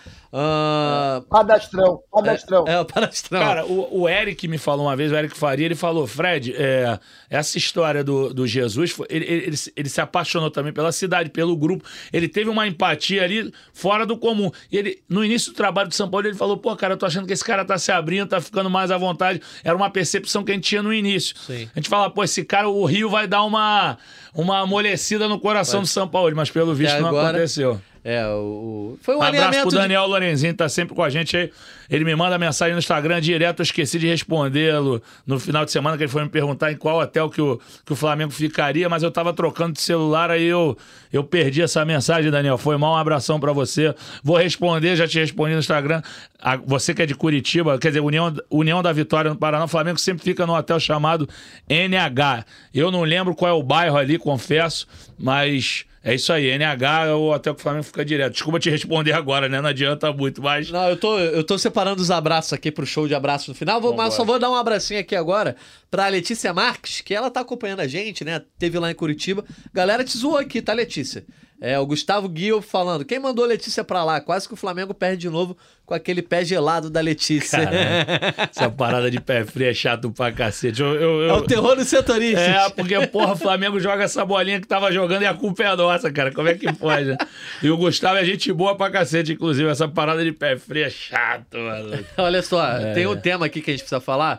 Uh... Padastrão, padastrão. É, é, o padastrão. Cara, o, o Eric me falou uma vez, o Eric Faria, ele falou, Fred, é, essa história do, do Jesus, ele, ele, ele, ele se apaixonou também pela cidade, pelo grupo, ele teve uma empatia ali fora do comum. E ele, no início do trabalho do São Paulo, ele falou, pô, cara, eu tô achando que esse cara tá se abrindo, tá ficando mais à vontade. Era uma percepção que a gente tinha no início. Sim. A gente fala, pô, esse cara, o Rio vai dar uma, uma amolecida no coração vai. do São Paulo, mas pelo visto não agora... aconteceu. É, o... Foi um, um abraço pro Daniel de... Lorenzinho, tá sempre com a gente aí. Ele me manda mensagem no Instagram direto, eu esqueci de respondê-lo no final de semana, que ele foi me perguntar em qual hotel que o, que o Flamengo ficaria, mas eu tava trocando de celular, aí eu, eu perdi essa mensagem, Daniel. Foi mal, um abração pra você. Vou responder, já te respondi no Instagram. A, você que é de Curitiba, quer dizer, União, União da Vitória no Paraná, o Flamengo sempre fica num hotel chamado N H. Eu não lembro qual é o bairro ali, confesso, mas... É isso aí, N H é o hotel que o Flamengo fica direto. Desculpa te responder agora, né? Não adianta muito, mas... Não, eu tô, eu tô separando os abraços aqui pro show de abraço no final, vou, mas só vou dar um abracinho aqui agora pra Letícia Marques, que ela tá acompanhando a gente, né? Teve lá em Curitiba. Galera te zoou aqui, tá, Letícia? É, o Gustavo Guio falando, quem mandou a Letícia pra lá? Quase que o Flamengo perde de novo com aquele pé gelado da Letícia. Caramba, essa parada de pé frio é chato pra cacete. Eu, eu, eu... É o terror do setorista. É, porque, porra, o Flamengo joga essa bolinha que tava jogando e a culpa é nossa, cara. Como é que pode? E o Gustavo é gente boa pra cacete, inclusive. Essa parada de pé frio é chato, mano. Olha só, é. tem um tema aqui que a gente precisa falar.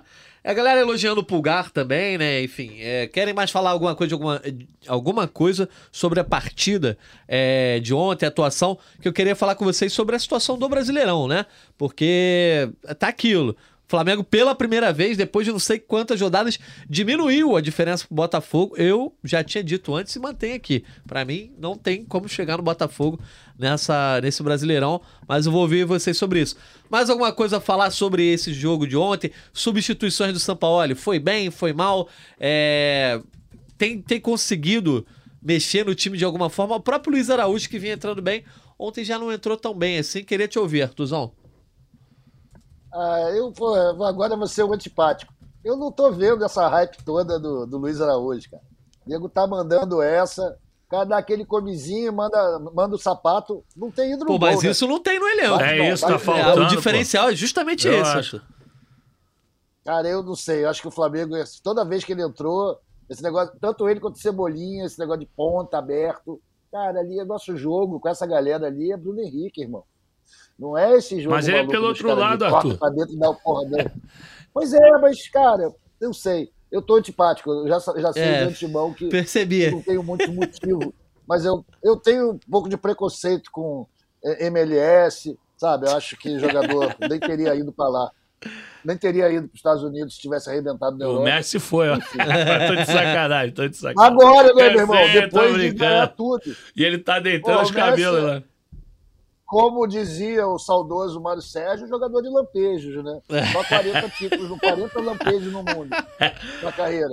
A galera elogiando o Pulgar também, né? Enfim, é, querem mais falar alguma coisa, alguma, alguma coisa sobre a partida é, de ontem, a atuação, que eu queria falar com vocês sobre a situação do Brasileirão, né? Porque tá aquilo. O Flamengo, pela primeira vez, depois de não sei quantas rodadas, diminuiu a diferença pro Botafogo. Eu já tinha dito antes e mantém aqui. Pra mim, não tem como chegar no Botafogo nessa, nesse Brasileirão, mas eu vou ouvir vocês sobre isso. Mais alguma coisa a falar sobre esse jogo de ontem? Substituições do Sampaoli, foi bem, foi mal? É... Tem, tem conseguido mexer no time de alguma forma? O próprio Luiz Araújo, que vinha entrando bem, ontem já não entrou tão bem assim. Queria te ouvir, Artuzão. Ah, eu, pô, agora vou ser o antipático. Eu não tô vendo essa hype toda do, do Luiz Araújo, cara. O Diego tá mandando essa, o cara dá aquele comizinho, manda, manda o sapato, não tem ido no Pô, gol, mas né? isso não tem no elenco. É não, isso, vai- tá faltando. É, o diferencial pô. é justamente Eu esse. acho. Cara, eu não sei, eu acho que o Flamengo, toda vez que ele entrou, esse negócio, tanto ele quanto o Cebolinha, esse negócio de ponta aberto, cara, ali é nosso jogo, com essa galera ali, é Bruno Henrique, irmão. Não é esse jogo. Mas ele é maluco pelo dos outro caras de lado, corta Arthur. pra dentro e dá o porra dele. Pois é, mas, cara, eu sei. Eu tô antipático, eu já, já sei É, de antemão que Percebi. eu não tenho muito motivo. Mas eu, eu tenho um pouco de preconceito com eh, M L S, sabe? Eu acho que jogador nem teria ido pra lá. Nem teria ido para os Estados Unidos se tivesse arrebentado na O Europa. Messi foi, ó. tô de sacanagem, tô de sacanagem. Agora, né, Eu meu irmão? sei, tô Depois de brincando. ganhar tudo. E ele tá deitando Pô, os o cabelos Messi- lá. Como dizia o saudoso Mário Sérgio, jogador de lampejos, né? Só quarenta títulos, no quarenta lampejos no mundo, na carreira.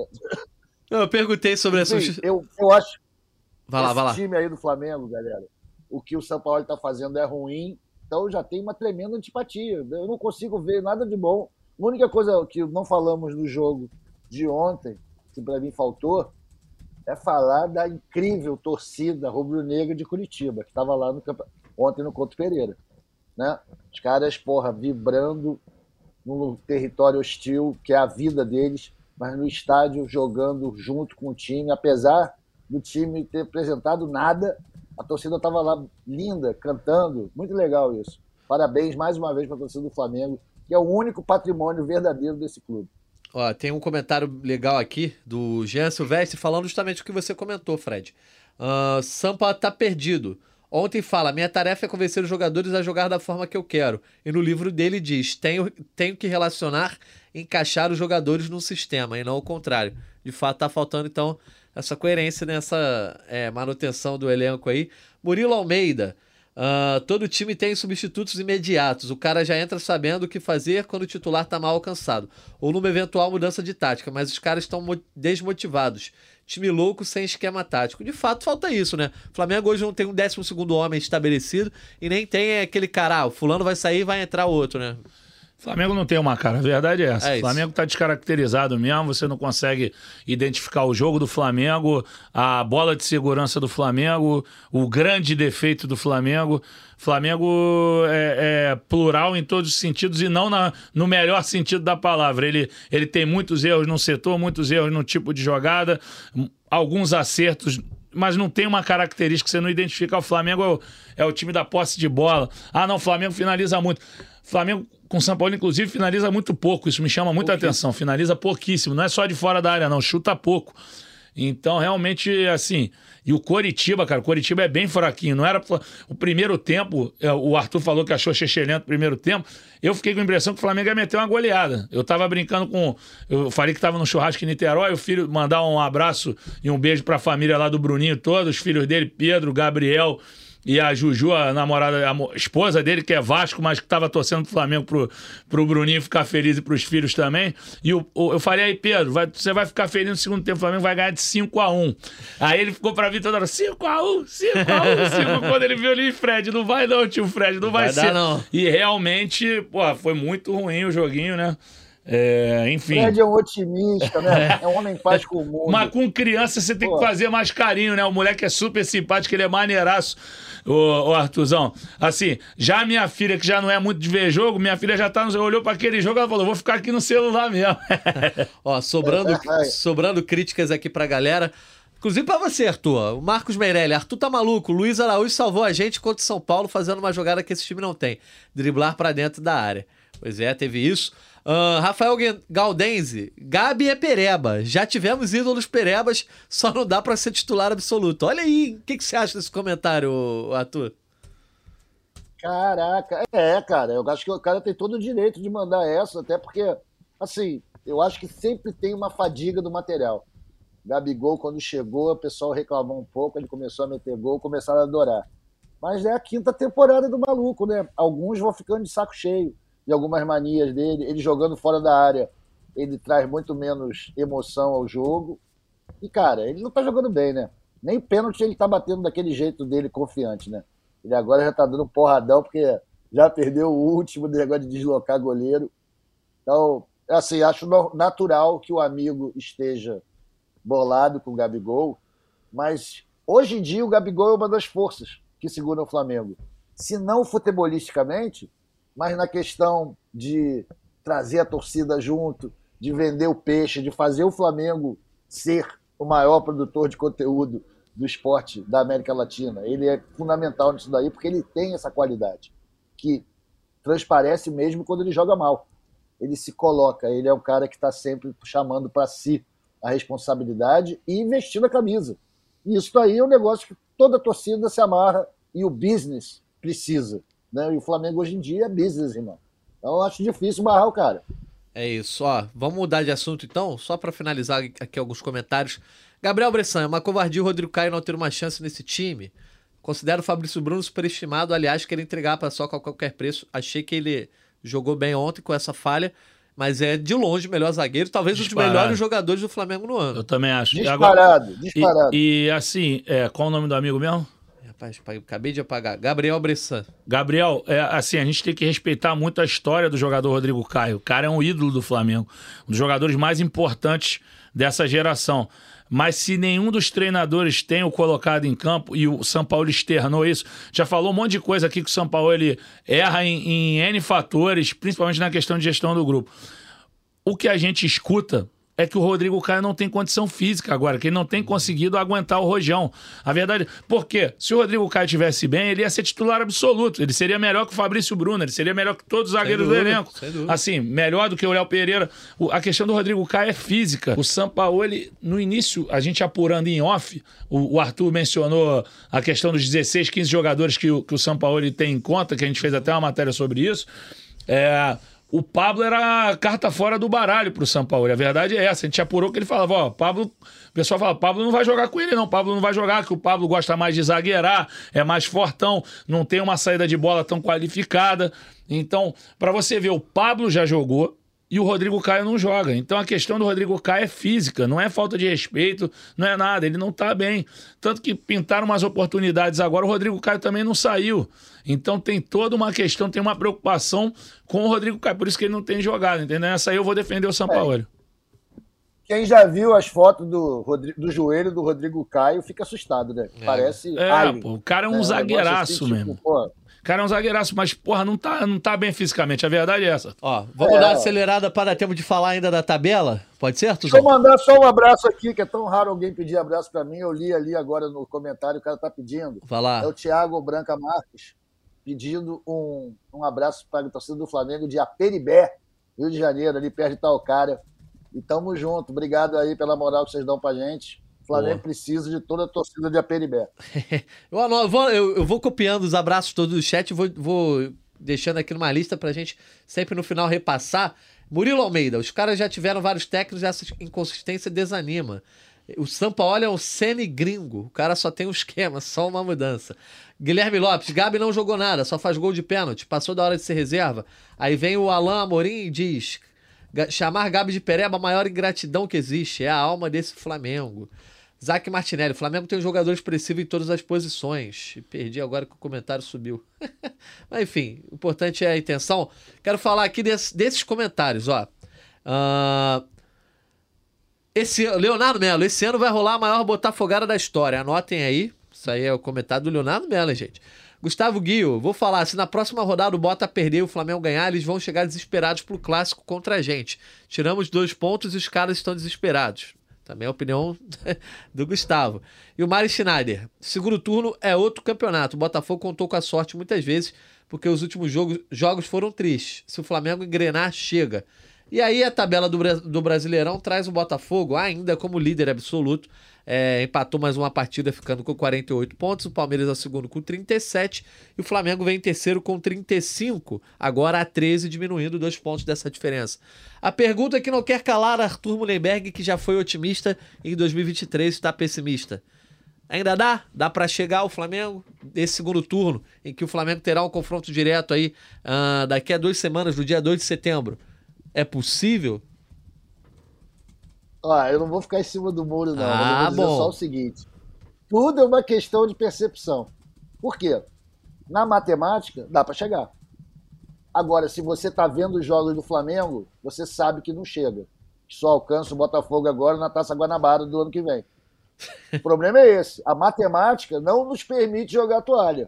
Eu perguntei sobre essa. Enfim, eu, eu acho Vai lá, esse vai lá. time aí do Flamengo, galera, o que o São Paulo está fazendo é ruim, então já tem uma tremenda antipatia. Eu não consigo ver nada de bom. A única coisa que não falamos no jogo de ontem, que para mim faltou, é falar da incrível torcida rubro-negra de Curitiba, que estava lá no campe... ontem no Couto Pereira. Né? Os caras, porra, vibrando num território hostil, que é a vida deles, mas no estádio jogando junto com o time, apesar do time ter apresentado nada, a torcida estava lá linda, cantando, muito legal isso. Parabéns mais uma vez para a torcida do Flamengo, que é o único patrimônio verdadeiro desse clube. Ó, tem um comentário legal aqui do Jean Silvestre falando justamente o que você comentou, Fred. Uh, Sampa tá perdido. Ontem fala, minha tarefa é convencer os jogadores a jogar da forma que eu quero. E no livro dele diz, tenho, tenho que relacionar, encaixar os jogadores no sistema, e não o contrário. De fato, tá faltando, então, essa coerência nessa é, manutenção do elenco aí. Murilo Almeida, uh, todo time tem substitutos imediatos. O cara já entra sabendo o que fazer quando o titular tá mal alcançado. Ou numa eventual mudança de tática, mas os caras estão desmotivados. Time louco sem esquema tático. De fato, falta isso, né? O Flamengo hoje não tem um décimo segundo homem estabelecido e nem tem aquele cara, ah, o fulano vai sair e vai entrar outro, né? Flamengo não tem uma cara, a verdade é essa. É O isso. Flamengo tá descaracterizado mesmo, você não consegue identificar o jogo do Flamengo, a bola de segurança do Flamengo, o grande defeito do Flamengo. Flamengo é, é plural em todos os sentidos e não na, no melhor sentido da palavra. Ele, ele tem muitos erros no setor, muitos erros no tipo de jogada, alguns acertos, mas não tem uma característica que você não identifica. O Flamengo é o, é o time da posse de bola. Ah, não, o Flamengo finaliza muito. Flamengo com o São Paulo, inclusive, finaliza muito pouco. Isso me chama muita atenção. Finaliza pouquíssimo. Não é só de fora da área, não. Chuta pouco. Então, realmente, assim... E o Coritiba, cara, o Coritiba é bem fraquinho. Não era... O primeiro tempo, o Arthur falou que achou chechelento o primeiro tempo. Eu fiquei com a impressão que o Flamengo ia meter uma goleada. Eu tava brincando com... Eu falei que tava no churrasco em Niterói. O filho... Mandar um abraço e um beijo pra família lá do Bruninho todos. Os filhos dele, Pedro, Gabriel... E a Juju, a namorada, a esposa dele, que é Vasco, mas que estava torcendo pro Flamengo, pro, pro Bruninho ficar feliz e pros filhos também. E o, o, eu falei, aí, Pedro, vai, você vai ficar feliz no segundo tempo, o Flamengo vai ganhar de cinco a um. Aí ele ficou pra vir toda hora, cinco a um, cinco a um, cinco. Quando ele viu ali, Fred, não vai não, tio Fred, não vai, Vai ser. dar, não. E realmente, pô, foi muito ruim o joguinho, né? É, enfim. Fred é um otimista, né? É um homem em paz com o mundo. Mas com criança você tem Pô. que fazer mais carinho, né? O moleque é super simpático, ele é maneiraço, o, o Arthurzão. Assim, já a minha filha, que já não é muito de ver jogo, minha filha já tá no, olhou pra aquele jogo e ela falou, vou ficar aqui no celular mesmo. Ó, sobrando, sobrando críticas aqui pra galera. Inclusive pra você, Arthur. O Marcos Meirelli. Arthur tá maluco. Luiz Araújo salvou a gente contra o São Paulo fazendo uma jogada que esse time não tem. Driblar pra dentro da área. Pois é, teve isso. Uh, Rafael Galdense, Gabi é pereba. Já tivemos ídolos perebas, só não dá pra ser titular absoluto. Olha aí, o que, que você acha desse comentário, Arthur? Caraca, é, cara, eu acho que o cara tem todo o direito de mandar essa, até porque, assim, eu acho que sempre tem uma fadiga do material. Gabigol, quando chegou, o pessoal reclamou um pouco, ele começou a meter gol, começaram a adorar. Mas é a quinta temporada do maluco, né? Alguns vão ficando de saco cheio de algumas manias dele. Ele jogando fora da área, ele traz muito menos emoção ao jogo. E, cara, ele não tá jogando bem, né? Nem pênalti ele tá batendo daquele jeito dele, confiante, né? Ele agora já tá dando um porradão, porque já perdeu o último negócio de deslocar goleiro. Então, assim, acho natural que o amigo esteja bolado com o Gabigol, mas hoje em dia o Gabigol é uma das forças que seguram o Flamengo. Se não futebolisticamente, mas na questão de trazer a torcida junto, de vender o peixe, de fazer o Flamengo ser o maior produtor de conteúdo do esporte da América Latina. Ele é fundamental nisso daí, porque ele tem essa qualidade, que transparece mesmo quando ele joga mal. Ele se coloca, ele é um cara que está sempre chamando para si a responsabilidade e investindo a camisa. E isso daí é um negócio que toda a torcida se amarra e o business precisa, né? E o Flamengo hoje em dia é business, irmão. Então eu acho difícil barrar o cara. É isso, ó. Vamos mudar de assunto então, só para finalizar aqui alguns comentários. Gabriel Bressan, é uma covardia o Rodrigo Caio não ter uma chance nesse time. Considero o Fabrício Bruno superestimado, aliás, querer entregar para só a qualquer preço. Achei que ele jogou bem ontem com essa falha, mas é de longe o melhor zagueiro, talvez Disparado. Um dos melhores jogadores do Flamengo no ano. Eu também acho. Disparado, Agora, disparado. E, e assim, é, qual o nome do amigo mesmo? Rapaz, acabei de apagar. Gabriel Bressan. Gabriel, é, assim, a gente tem que respeitar muito a história do jogador Rodrigo Caio. O cara é um ídolo do Flamengo, um dos jogadores mais importantes dessa geração. Mas se nenhum dos treinadores tem o colocado em campo, e o São Paulo externou isso, já falou um monte de coisa aqui que o São Paulo ele erra em, em N fatores, principalmente na questão de gestão do grupo. O que a gente escuta é que o Rodrigo Caio não tem condição física agora, que ele não tem conseguido aguentar o rojão. A verdade, porque se o Rodrigo Caio estivesse bem, ele ia ser titular absoluto. Ele seria melhor que o Fabrício Bruno, ele seria melhor que todos os zagueiros do elenco. Assim, melhor do que o Léo Pereira. O, a questão do Rodrigo Caio é física. O Sampaoli, no início, a gente apurando em off, o, o Arthur mencionou a questão dos dezesseis, quinze jogadores que o, que o Sampaoli tem em conta, que a gente fez até uma matéria sobre isso. É... O Pablo era a carta fora do baralho pro São Paulo. A verdade é essa. A gente apurou que ele falava, ó, Pablo... O pessoal fala, Pablo não vai jogar com ele, não. Pablo não vai jogar, que o Pablo gosta mais de zagueirar, é mais fortão, não tem uma saída de bola tão qualificada. Então, pra você ver, o Pablo já jogou e o Rodrigo Caio não joga. Então a questão do Rodrigo Caio é física, não é falta de respeito, não é nada, ele não tá bem. Tanto que pintaram umas oportunidades agora, o Rodrigo Caio também não saiu. Então tem toda uma questão, tem uma preocupação com o Rodrigo Caio, por isso que ele não tem jogado, entendeu? Essa aí eu vou defender o São Paulo. É. Quem já viu as fotos do, Rodrigo, do joelho do Rodrigo Caio fica assustado, né? É. Parece... É, alien, pô, o cara é um né? zagueiraço assim, tipo, mesmo. pô, O cara é um zagueiraço, mas, porra, não tá, não tá bem fisicamente. A verdade é essa. Ó, vamos É. dar uma acelerada para dar tempo de falar ainda da tabela? Pode ser, Deixa eu Tuzão? mandar só um abraço aqui, que é tão raro alguém pedir abraço pra mim. Eu li ali agora no comentário, o cara tá pedindo. Vai lá. É o Thiago Branca Marques pedindo um, um abraço para a torcida do Flamengo de Aperibé, Rio de Janeiro, ali perto de Itaocara. E tamo junto. Obrigado aí pela moral que vocês dão pra gente. O Flamengo Boa. precisa de toda a torcida de Aperibé. Eu, anoto, vou, eu, eu vou copiando os abraços todos do chat e vou, vou deixando aqui numa lista pra gente sempre no final repassar. Murilo Almeida, os caras já tiveram vários técnicos e essa inconsistência desanima. O Sampaoli é um Ceni gringo. O cara só tem um esquema, só uma mudança. Guilherme Lopes, Gabi não jogou nada, só faz gol de pênalti, passou da hora de ser reserva. Aí vem o Alain Amorim e diz: chamar Gabi de pereba a maior ingratidão que existe, é a alma desse Flamengo. Zac Martinelli, o Flamengo tem um jogador expressivo em todas as posições. Perdi agora que o comentário subiu. Mas enfim, o importante é a intenção. Quero falar aqui desse, desses comentários, ó. Uh, esse, Leonardo Melo, esse ano vai rolar a maior botafogada da história. Anotem aí. Isso aí é o comentário do Leonardo Melo, gente. Gustavo Guio, vou falar, se na próxima rodada o Bota perder e o Flamengo ganhar, eles vão chegar desesperados pro clássico contra a gente. Tiramos dois pontos e os caras estão desesperados. Também é a opinião do Gustavo. E o Mari Schneider. Segundo turno é outro campeonato. O Botafogo contou com a sorte muitas vezes, porque os últimos jogos, jogos foram tristes. Se o Flamengo engrenar, chega. E aí a tabela do, do Brasileirão traz o Botafogo ainda como líder absoluto. É, empatou mais uma partida ficando com quarenta e oito pontos. O Palmeiras é o segundo com trinta e sete. E o Flamengo vem em terceiro com trinta e cinco. Agora a treze, diminuindo dois pontos dessa diferença. A pergunta que não quer calar Arthur Mullenberg, que já foi otimista em dois mil e vinte e três, está pessimista. Ainda dá? Dá para chegar o Flamengo nesse segundo turno, em que o Flamengo terá um confronto direto aí uh, daqui a duas semanas, no dia dois de setembro. É possível? Ah, eu não vou ficar em cima do muro, não. Ah, eu vou dizer bom. só o seguinte. Tudo é uma questão de percepção. Por quê? Na matemática, dá para chegar. Agora, se você está vendo os jogos do Flamengo, você sabe que não chega. Só alcança o Botafogo agora na Taça Guanabara do ano que vem. O problema é esse. A matemática não nos permite jogar a toalha.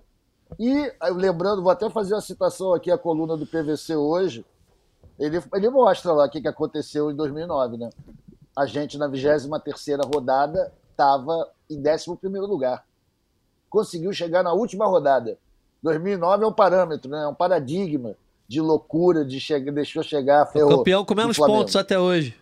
E, lembrando, vou até fazer uma citação aqui, a coluna do P V C hoje. Ele, ele mostra lá o que, que aconteceu em dois mil e nove, né? A gente, na vigésima terceira rodada, estava em décimo primeiro lugar. Conseguiu chegar na última rodada. dois mil e nove é um parâmetro, né? É um paradigma de loucura, de che... deixou chegar... O campeão com menos pontos até hoje.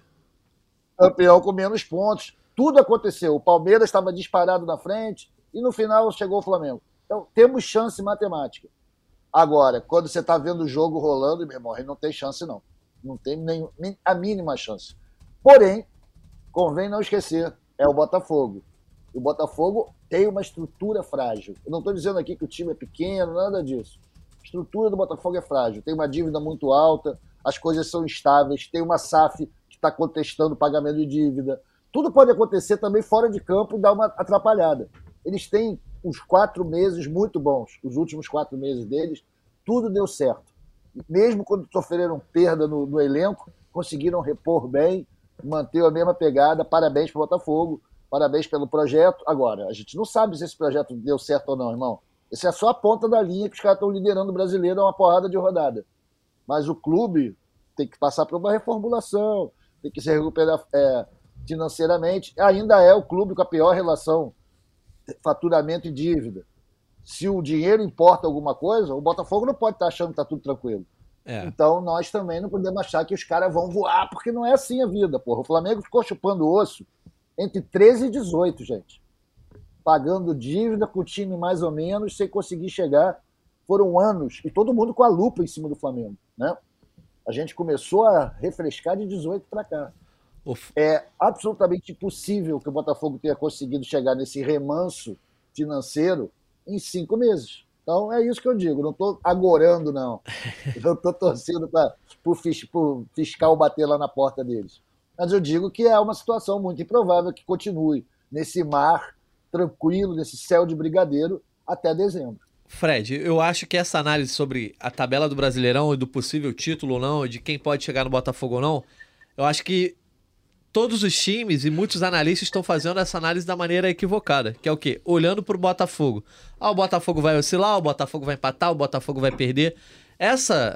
Campeão com menos pontos. Tudo aconteceu. O Palmeiras estava disparado na frente e no final chegou o Flamengo. Então, temos chance matemática. Agora, quando você está vendo o jogo rolando, meu irmão, não tem chance, não. Não tem nem, nem a mínima chance. Porém, convém não esquecer, é o Botafogo. O Botafogo tem uma estrutura frágil. Eu não estou dizendo aqui que o time é pequeno, nada disso. A estrutura do Botafogo é frágil. Tem uma dívida muito alta, as coisas são instáveis, tem uma S A F que está contestando o pagamento de dívida. Tudo pode acontecer também fora de campo e dar uma atrapalhada. Eles têm uns quatro meses muito bons. Os últimos quatro meses deles, tudo deu certo. Mesmo quando sofreram perda no, no elenco, conseguiram repor bem, manter a mesma pegada. Parabéns para o Botafogo, parabéns pelo projeto. Agora, a gente não sabe se esse projeto deu certo ou não, irmão. Essa é só a ponta da linha que os caras estão liderando o brasileiro a uma porrada de rodada. Mas o clube tem que passar por uma reformulação, tem que se recuperar é, financeiramente. Ainda é o clube com a pior relação faturamento e dívida. Se o dinheiro importa alguma coisa, o Botafogo não pode estar achando que está tudo tranquilo. É. Então, nós também não podemos achar que os caras vão voar, porque não é assim a vida, porra. O Flamengo ficou chupando osso entre treze e dezoito, gente. Pagando dívida com o time mais ou menos, sem conseguir chegar. Foram anos, e todo mundo com a lupa em cima do Flamengo, né? A gente começou a refrescar de dezoito para cá. Uf. É absolutamente impossível que o Botafogo tenha conseguido chegar nesse remanso financeiro em cinco meses. Então, é isso que eu digo. Não estou agorando, não. Eu estou torcendo para o fiscal bater lá na porta deles. Mas eu digo que é uma situação muito improvável que continue nesse mar tranquilo, nesse céu de brigadeiro, até dezembro. Fred, eu acho que essa análise sobre a tabela do Brasileirão e do possível título ou não, de quem pode chegar no Botafogo ou não, eu acho que todos os times e muitos analistas estão fazendo essa análise da maneira equivocada, que é o quê? Olhando para o Botafogo. Ah, o Botafogo vai oscilar, o Botafogo vai empatar, o Botafogo vai perder. Essa,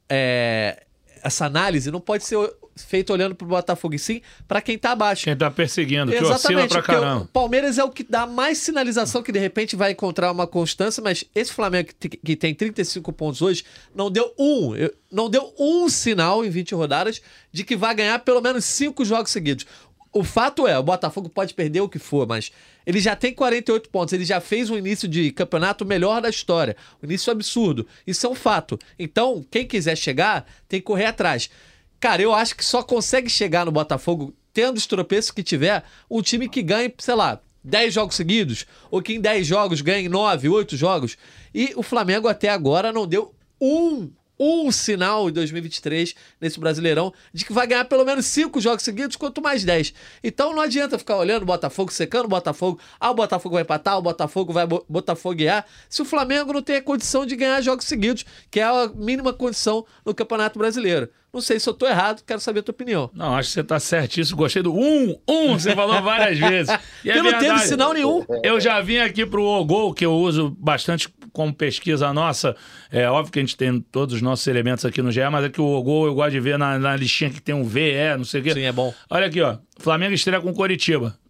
é, essa análise não pode ser feita olhando para o Botafogo, e sim para quem está abaixo. Quem está perseguindo, que oscila pra caramba. O Palmeiras é o que dá mais sinalização que de repente vai encontrar uma constância, mas esse Flamengo que, que tem trinta e cinco pontos hoje não deu um, não deu um sinal em vinte rodadas de que vai ganhar pelo menos cinco jogos seguidos. O fato é, o Botafogo pode perder o que for, mas ele já tem quarenta e oito pontos, ele já fez um início de campeonato melhor da história. Um início absurdo. Isso é um fato. Então, quem quiser chegar, tem que correr atrás. Cara, eu acho que só consegue chegar no Botafogo, tendo os tropeços que tiver, um time que ganhe, sei lá, dez jogos seguidos, ou que em dez jogos ganhe nove, oito jogos. E o Flamengo até agora não deu um, um sinal em dois mil e vinte e três, nesse Brasileirão, de que vai ganhar pelo menos cinco jogos seguidos, quanto mais dez. Então não adianta ficar olhando o Botafogo, secando o Botafogo. Ah, o Botafogo vai empatar, o Botafogo vai botafoguear. Se o Flamengo não tem a condição de ganhar jogos seguidos, que é a mínima condição no Campeonato Brasileiro. Não sei se eu tô errado, quero saber a tua opinião. Não, acho que você tá certíssimo. Gostei do um, um, você falou várias vezes. E é não teve sinal nenhum. Eu já vim aqui pro O-Gol, que eu uso bastante como pesquisa nossa. É óbvio que a gente tem todos os nossos elementos aqui no G E, mas é que o O-Gol eu gosto de ver na, na listinha que tem um V, E, não sei o quê. Sim, é bom. Olha aqui, ó. Flamengo estreia com Coritiba.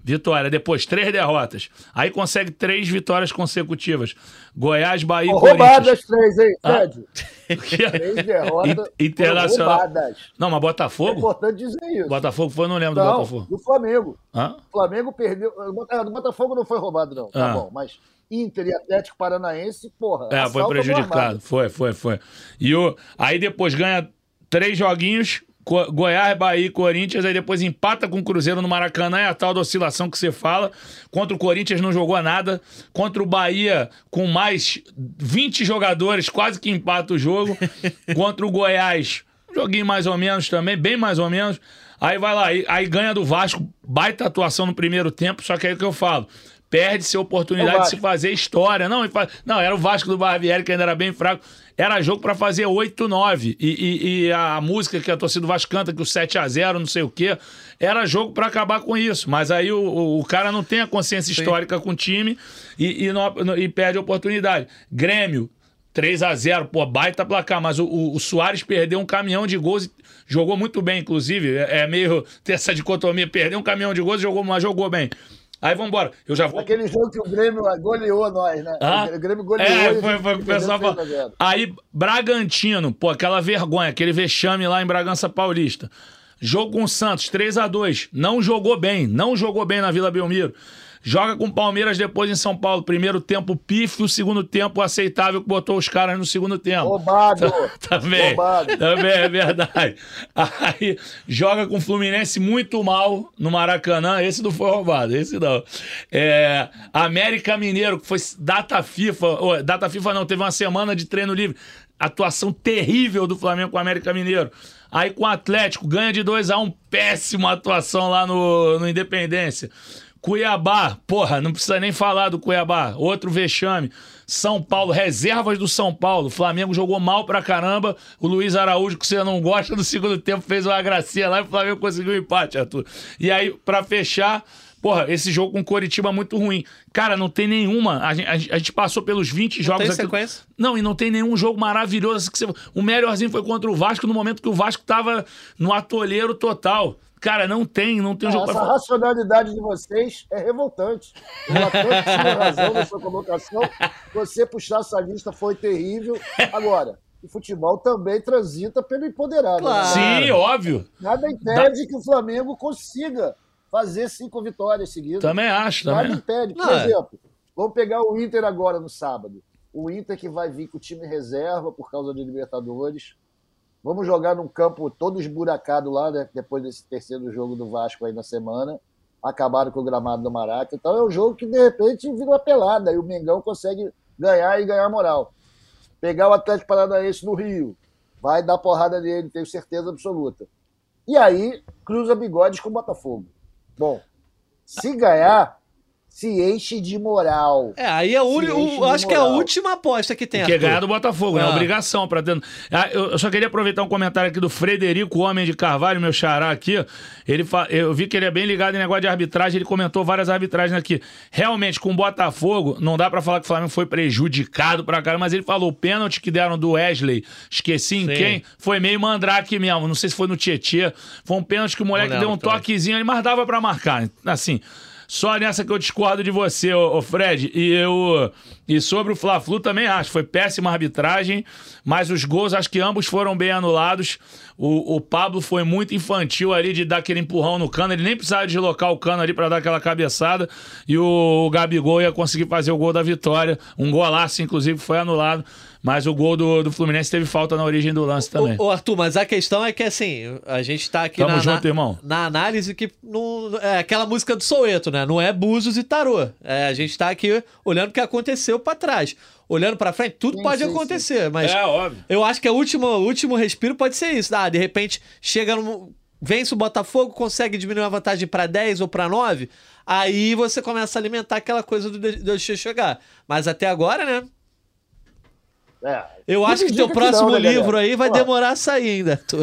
vitória. Depois, três derrotas. Aí consegue três vitórias consecutivas. Goiás, Bahia e Oh, Corinthians. roubadas três, hein, Fred? Ah. Três derrotas. Internacional. Roubadas. Não, mas Botafogo? É importante dizer isso. Botafogo foi, eu não lembro do Não, Botafogo. do Flamengo. Hã? O Flamengo perdeu. É, do Botafogo não foi roubado, não. Tá Ah. bom, mas Inter e Atlético Paranaense, porra. É, foi assalto à mão prejudicado. armada. Foi, foi, foi. E o, aí depois ganha três joguinhos, Co- Goiás, Bahia e Corinthians, aí depois empata com o Cruzeiro no Maracanã, é a tal da oscilação que você fala. Contra o Corinthians não jogou nada. Contra o Bahia, com mais vinte jogadores, quase que empata o jogo. Contra o Goiás, um joguinho mais ou menos também, bem mais ou menos. Aí vai lá, aí, aí ganha do Vasco, baita atuação no primeiro tempo, só que é o que eu falo. Perde-se a oportunidade É o de se fazer história. Não, e fa- não, era o Vasco do Barbieri, que ainda era bem fraco. Era jogo pra fazer oito nove. E, e- e a música que a torcida do Vasco canta, que o sete a zero, não sei o quê, era jogo pra acabar com isso. Mas aí o, o- o cara não tem a consciência histórica com o time e, e, não- e perde a oportunidade. Grêmio, três a zero, pô, baita placar, mas o, o, o Soares perdeu um caminhão de gols, e jogou muito bem, inclusive. É, é meio ter essa dicotomia, perdeu um caminhão de gols e jogou, mas jogou bem. Aí vambora. Eu já vou. Aquele jogo que o Grêmio goleou nós, né? Ah, O Grêmio goleou. é, e foi, foi o que o pessoal perdeu falou. três a zero. Aí, Bragantino, pô, aquela vergonha, aquele vexame lá em Bragança Paulista. Jogo com o Santos, três a dois. Não jogou bem, não jogou bem na Vila Belmiro. Joga com o Palmeiras depois em São Paulo. Primeiro tempo pífio, segundo tempo aceitável, que botou os caras no segundo tempo. Roubado. Também, Roubado. também é verdade. Aí joga com o Fluminense muito mal no Maracanã. Esse não foi roubado, esse não. É, América Mineiro, que foi data FIFA. Ou, data FIFA não, teve uma semana de treino livre. Atuação terrível do Flamengo com o América Mineiro. Aí com o Atlético, ganha de dois a um. Péssima atuação lá no, no Independência. Cuiabá, porra, não precisa nem falar do Cuiabá, outro vexame. São Paulo, reservas do São Paulo. O Flamengo jogou mal pra caramba. O Luiz Araújo, que você não gosta, no segundo tempo fez uma gracinha lá e o Flamengo conseguiu um empate, Arthur. E aí, pra fechar, porra, esse jogo com o Coritiba é muito ruim. Cara, não tem nenhuma. A gente, a gente- a gente passou pelos vinte jogos tem aqui. sequência? Não, e não tem nenhum jogo maravilhoso. Assim que você... O melhorzinho foi contra o Vasco no momento que o Vasco tava no atoleiro total. Cara, não tem, não tem um Ah, jogo essa pra... racionalidade de vocês é revoltante. O Atlético tinha razão na sua colocação. Você puxar essa lista foi terrível. Agora, o futebol também transita pelo empoderado. Claro. Né? Sim, óbvio. Nada impede que o Flamengo consiga fazer cinco vitórias seguidas. Também acho, Nada também. impede. Por Não, é. exemplo, vamos pegar o Inter agora no sábado. O Inter que vai vir com o time reserva por causa de Libertadores. Vamos jogar num campo todo esburacado lá, né? Depois desse terceiro jogo do Vasco aí na semana. Acabaram com o gramado do Maraca. Então é um jogo que, de repente, vira uma pelada. E o Mengão consegue ganhar e ganhar moral. Pegar o Atlético Paranaense no Rio. Vai dar porrada nele, tenho certeza absoluta. E aí, cruza bigodes com o Botafogo. Bom, se ganhar, se enche de moral. É, aí é o uni- Se o- enche de acho que é a moral. última aposta que tem. Que é Arthur. ganhar do Botafogo, né? Ah. Obrigação pra dentro. Ah, eu eu só queria aproveitar um comentário aqui do Frederico Homem de Carvalho, meu xará aqui. Ele fa... Eu vi que ele é bem ligado em negócio de arbitragem, ele comentou várias arbitragens aqui. Realmente, com o Botafogo, não dá pra falar que o Flamengo foi prejudicado pra cara, mas ele falou o pênalti que deram do Wesley, esqueci em Sim. quem, foi meio mandrake mesmo, não sei se foi no Tietê. Foi um pênalti que o moleque Não deu um lembro também. toquezinho ali, mas dava pra marcar. Assim... Só nessa que eu discordo de você, ô, ô Fred. E eu e sobre o Fla-Flu também acho. Foi péssima arbitragem, mas os gols, acho que ambos foram bem anulados. O, o Pablo foi muito infantil ali de dar aquele empurrão no cano. Ele nem precisava deslocar o cano ali pra dar aquela cabeçada. E o, o Gabigol ia conseguir fazer o gol da vitória. Um golaço, inclusive, foi anulado. Mas o gol do, do Fluminense teve falta na origem do lance também. Ô, ô, Arthur, mas a questão é que assim, a gente tá aqui Tamo na, junto, na, irmão. na análise que não, é aquela música do Soweto, né? Não é Búzios e Tarô. É, a gente tá aqui olhando o que aconteceu pra trás. Olhando pra frente, tudo Sim, pode sim, acontecer, mas É, óbvio. eu acho que a última, o último respiro pode ser isso. Ah, de repente, chega no. Vence o Botafogo, consegue diminuir a vantagem pra dez ou pra nove, aí você começa a alimentar aquela coisa do de- deixa eu chegar. Mas até agora, né? É. Eu acho que Tudo teu indica próximo não, né, livro galera? aí vai Ó, demorar a sair ainda, Arthur.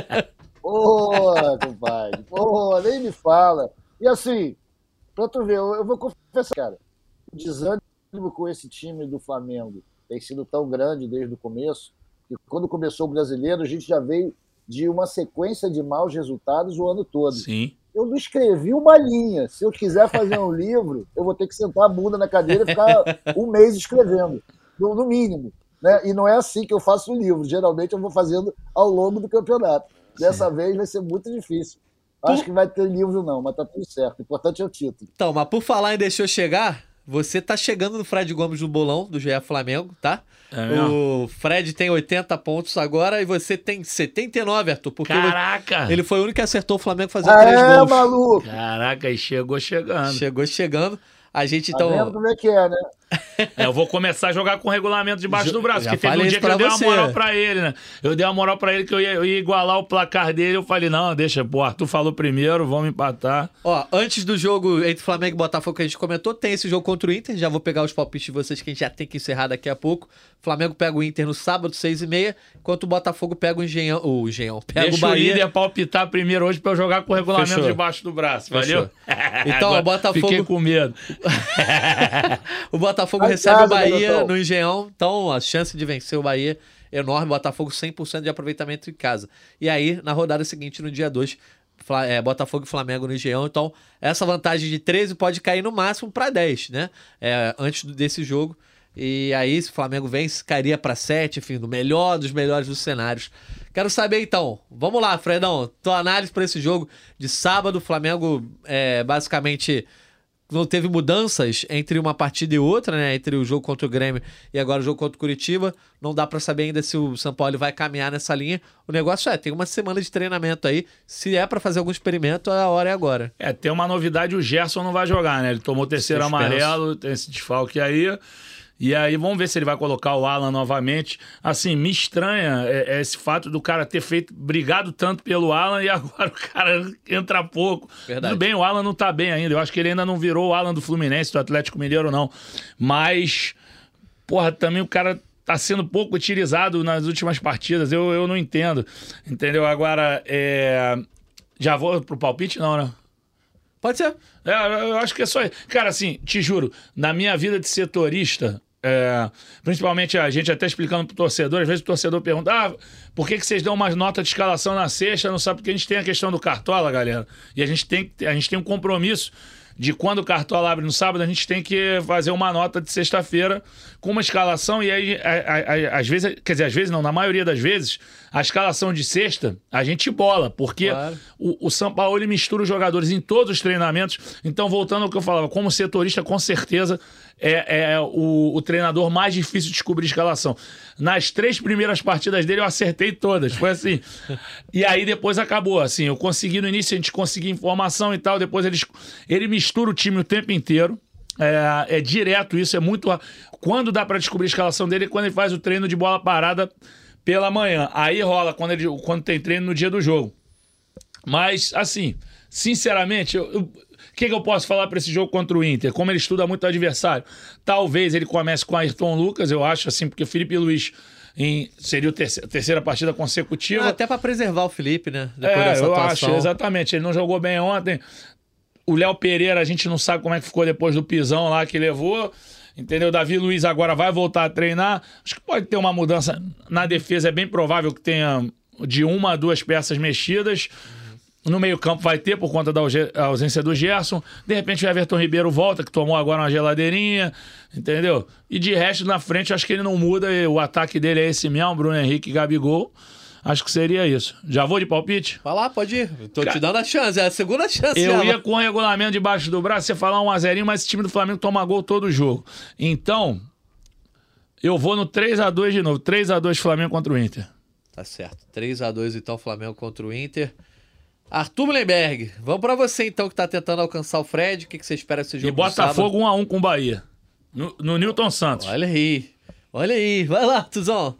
Porra, compadre. Porra, nem me fala. E assim, pra tu ver, eu, eu vou confessar, cara, o desânimo com esse time do Flamengo tem sido tão grande desde o começo, que quando começou o Brasileiro, a gente já veio de uma sequência de maus resultados o ano todo. Sim. eu não escrevi uma linha. Se eu quiser fazer um livro, eu vou ter que sentar a bunda na cadeira e ficar um mês escrevendo, no, no mínimo. Né? E não é assim que eu faço o livro. Geralmente eu vou fazendo ao longo do campeonato. Dessa Sim. vez vai ser muito difícil. Acho por... que vai ter livro não, mas tá tudo certo. O importante é o título. Então, mas por falar em deixou chegar, você tá chegando no Fred Gomes do bolão, do G E Flamengo, tá? É o Fred tem oitenta pontos agora e você tem setenta e nove, Arthur. Porque Caraca! Ele foi o único que acertou o Flamengo fazendo ah, três é, gols. Maluco! Caraca, e chegou chegando. Chegou chegando. A gente, tá então... vendo como é que é, né? É, eu vou começar a jogar com o regulamento debaixo do braço, Já porque teve um dia que eu dei uma moral pra ele, né? Eu dei uma moral pra ele que eu ia, eu ia igualar o placar dele, eu falei, não, deixa, pô, Arthur falou primeiro, vamos empatar. Ó, antes do jogo entre Flamengo e Botafogo que a gente comentou, tem esse jogo contra o Inter, já vou pegar os palpites de vocês que a gente já tem que encerrar daqui a pouco. Flamengo pega o Inter no sábado, seis e meia, enquanto o Botafogo pega o Engenhão, o Engenhão, pega deixa o Bahia. Deixa o líder palpitar primeiro hoje pra eu jogar com o regulamento Fechou. debaixo do braço, valeu? Então, o Botafogo... Fiquei com medo. O Botafogo Vai recebe casa, o Bahia no Engenhão, então a chance de vencer o Bahia é enorme. Botafogo cem por cento de aproveitamento em casa. E aí, na rodada seguinte, no dia dois, é, Botafogo e Flamengo no Engenhão. Então, essa vantagem de treze pode cair no máximo para dez, né? É, antes desse jogo. E aí, se o Flamengo vence, cairia para sete, enfim, no melhor dos melhores dos cenários. Quero saber então, vamos lá, Fredão, tua análise para esse jogo de sábado. O Flamengo é, basicamente não teve mudanças entre uma partida e outra, né? Entre o jogo contra o Grêmio e agora o jogo contra o Curitiba. Não dá para saber ainda se o São Paulo vai caminhar nessa linha. O negócio é, tem uma semana de treinamento aí. Se é para fazer algum experimento, a hora é agora. É, tem uma novidade, o Gerson não vai jogar, né? Ele tomou o terceiro Suspenso. amarelo, tem esse desfalque aí. E aí, vamos ver se ele vai colocar o Alan novamente. Assim, me estranha é, é esse fato do cara ter feito, brigado tanto pelo Alan e agora o cara entra pouco. Verdade. Tudo bem, o Alan não tá bem ainda. Eu acho que ele ainda não virou o Alan do Fluminense, do Atlético Mineiro, não. Mas, porra, também o cara tá sendo pouco utilizado nas últimas partidas. Eu, eu não entendo. Entendeu? Agora, é... já vou pro palpite? Não, né? Pode ser. É, eu acho que é só... Cara, assim, te juro, na minha vida de setorista... É, principalmente a gente até explicando pro torcedor, às vezes o torcedor pergunta, ah, por que, que vocês dão uma nota de escalação na sexta? Não sabe, porque a gente tem a questão do Cartola, galera, e a gente tem, a gente tem um compromisso de quando o Cartola abre no sábado, a gente tem que fazer uma nota de sexta-feira com uma escalação, e aí, a, a, a, às vezes, quer dizer, às vezes não, na maioria das vezes, a escalação de sexta, a gente bola, porque claro. o, o São Paulo ele mistura os jogadores em todos os treinamentos. Então, voltando ao que eu falava, como setorista, com certeza, é, é o, o treinador mais difícil de descobrir escalação. Nas três primeiras partidas dele, eu acertei todas, foi assim. E aí, depois acabou, assim, eu consegui no início, a gente conseguia informação e tal, depois ele, ele mistura o time o tempo inteiro. É, é direto isso, é muito... Quando dá pra descobrir a escalação dele é quando ele faz o treino de bola parada pela manhã. Aí rola quando, ele, quando tem treino no dia do jogo. Mas, assim, sinceramente, eu, eu, o que, que eu posso falar pra esse jogo contra o Inter? Como ele estuda muito o adversário. Talvez ele comece com Ayrton Lucas, eu acho, assim, porque o Felipe Luiz... Em, seria a terceira, terceira partida consecutiva. Ah, até pra preservar o Felipe, né? Depois é, dessa eu atuação. acho, exatamente. Ele não jogou bem ontem. O Léo Pereira, a gente não sabe como é que ficou depois do pisão lá que levou. Entendeu? Davi Luiz agora vai voltar a treinar. Acho que pode ter uma mudança na defesa. É bem provável que tenha de uma a duas peças mexidas. No meio-campo vai ter, por conta da ausência do Gerson. De repente o Everton Ribeiro volta, que tomou agora uma geladeirinha. Entendeu? E de resto, na frente, acho que ele não muda. O ataque dele é esse mesmo, Bruno Henrique e Gabigol. Acho que seria isso. Já vou de palpite? Vai lá, pode ir. Tô Cara, te dando a chance, é a segunda chance. Eu já, ia com o regulamento debaixo do braço, você falar um a zero, mas esse time do Flamengo toma gol todo jogo. Então, eu vou no três a dois de novo. três a dois Flamengo contra o Inter. Tá certo. três a dois então, Flamengo contra o Inter. Arthur Mullenberg, vamos pra você então que tá tentando alcançar o Fred. O que, que você espera desse jogo? E Botafogo um a um com o Bahia. No, no Newton Santos. Olha aí. Olha aí. Vai lá, Tuzão.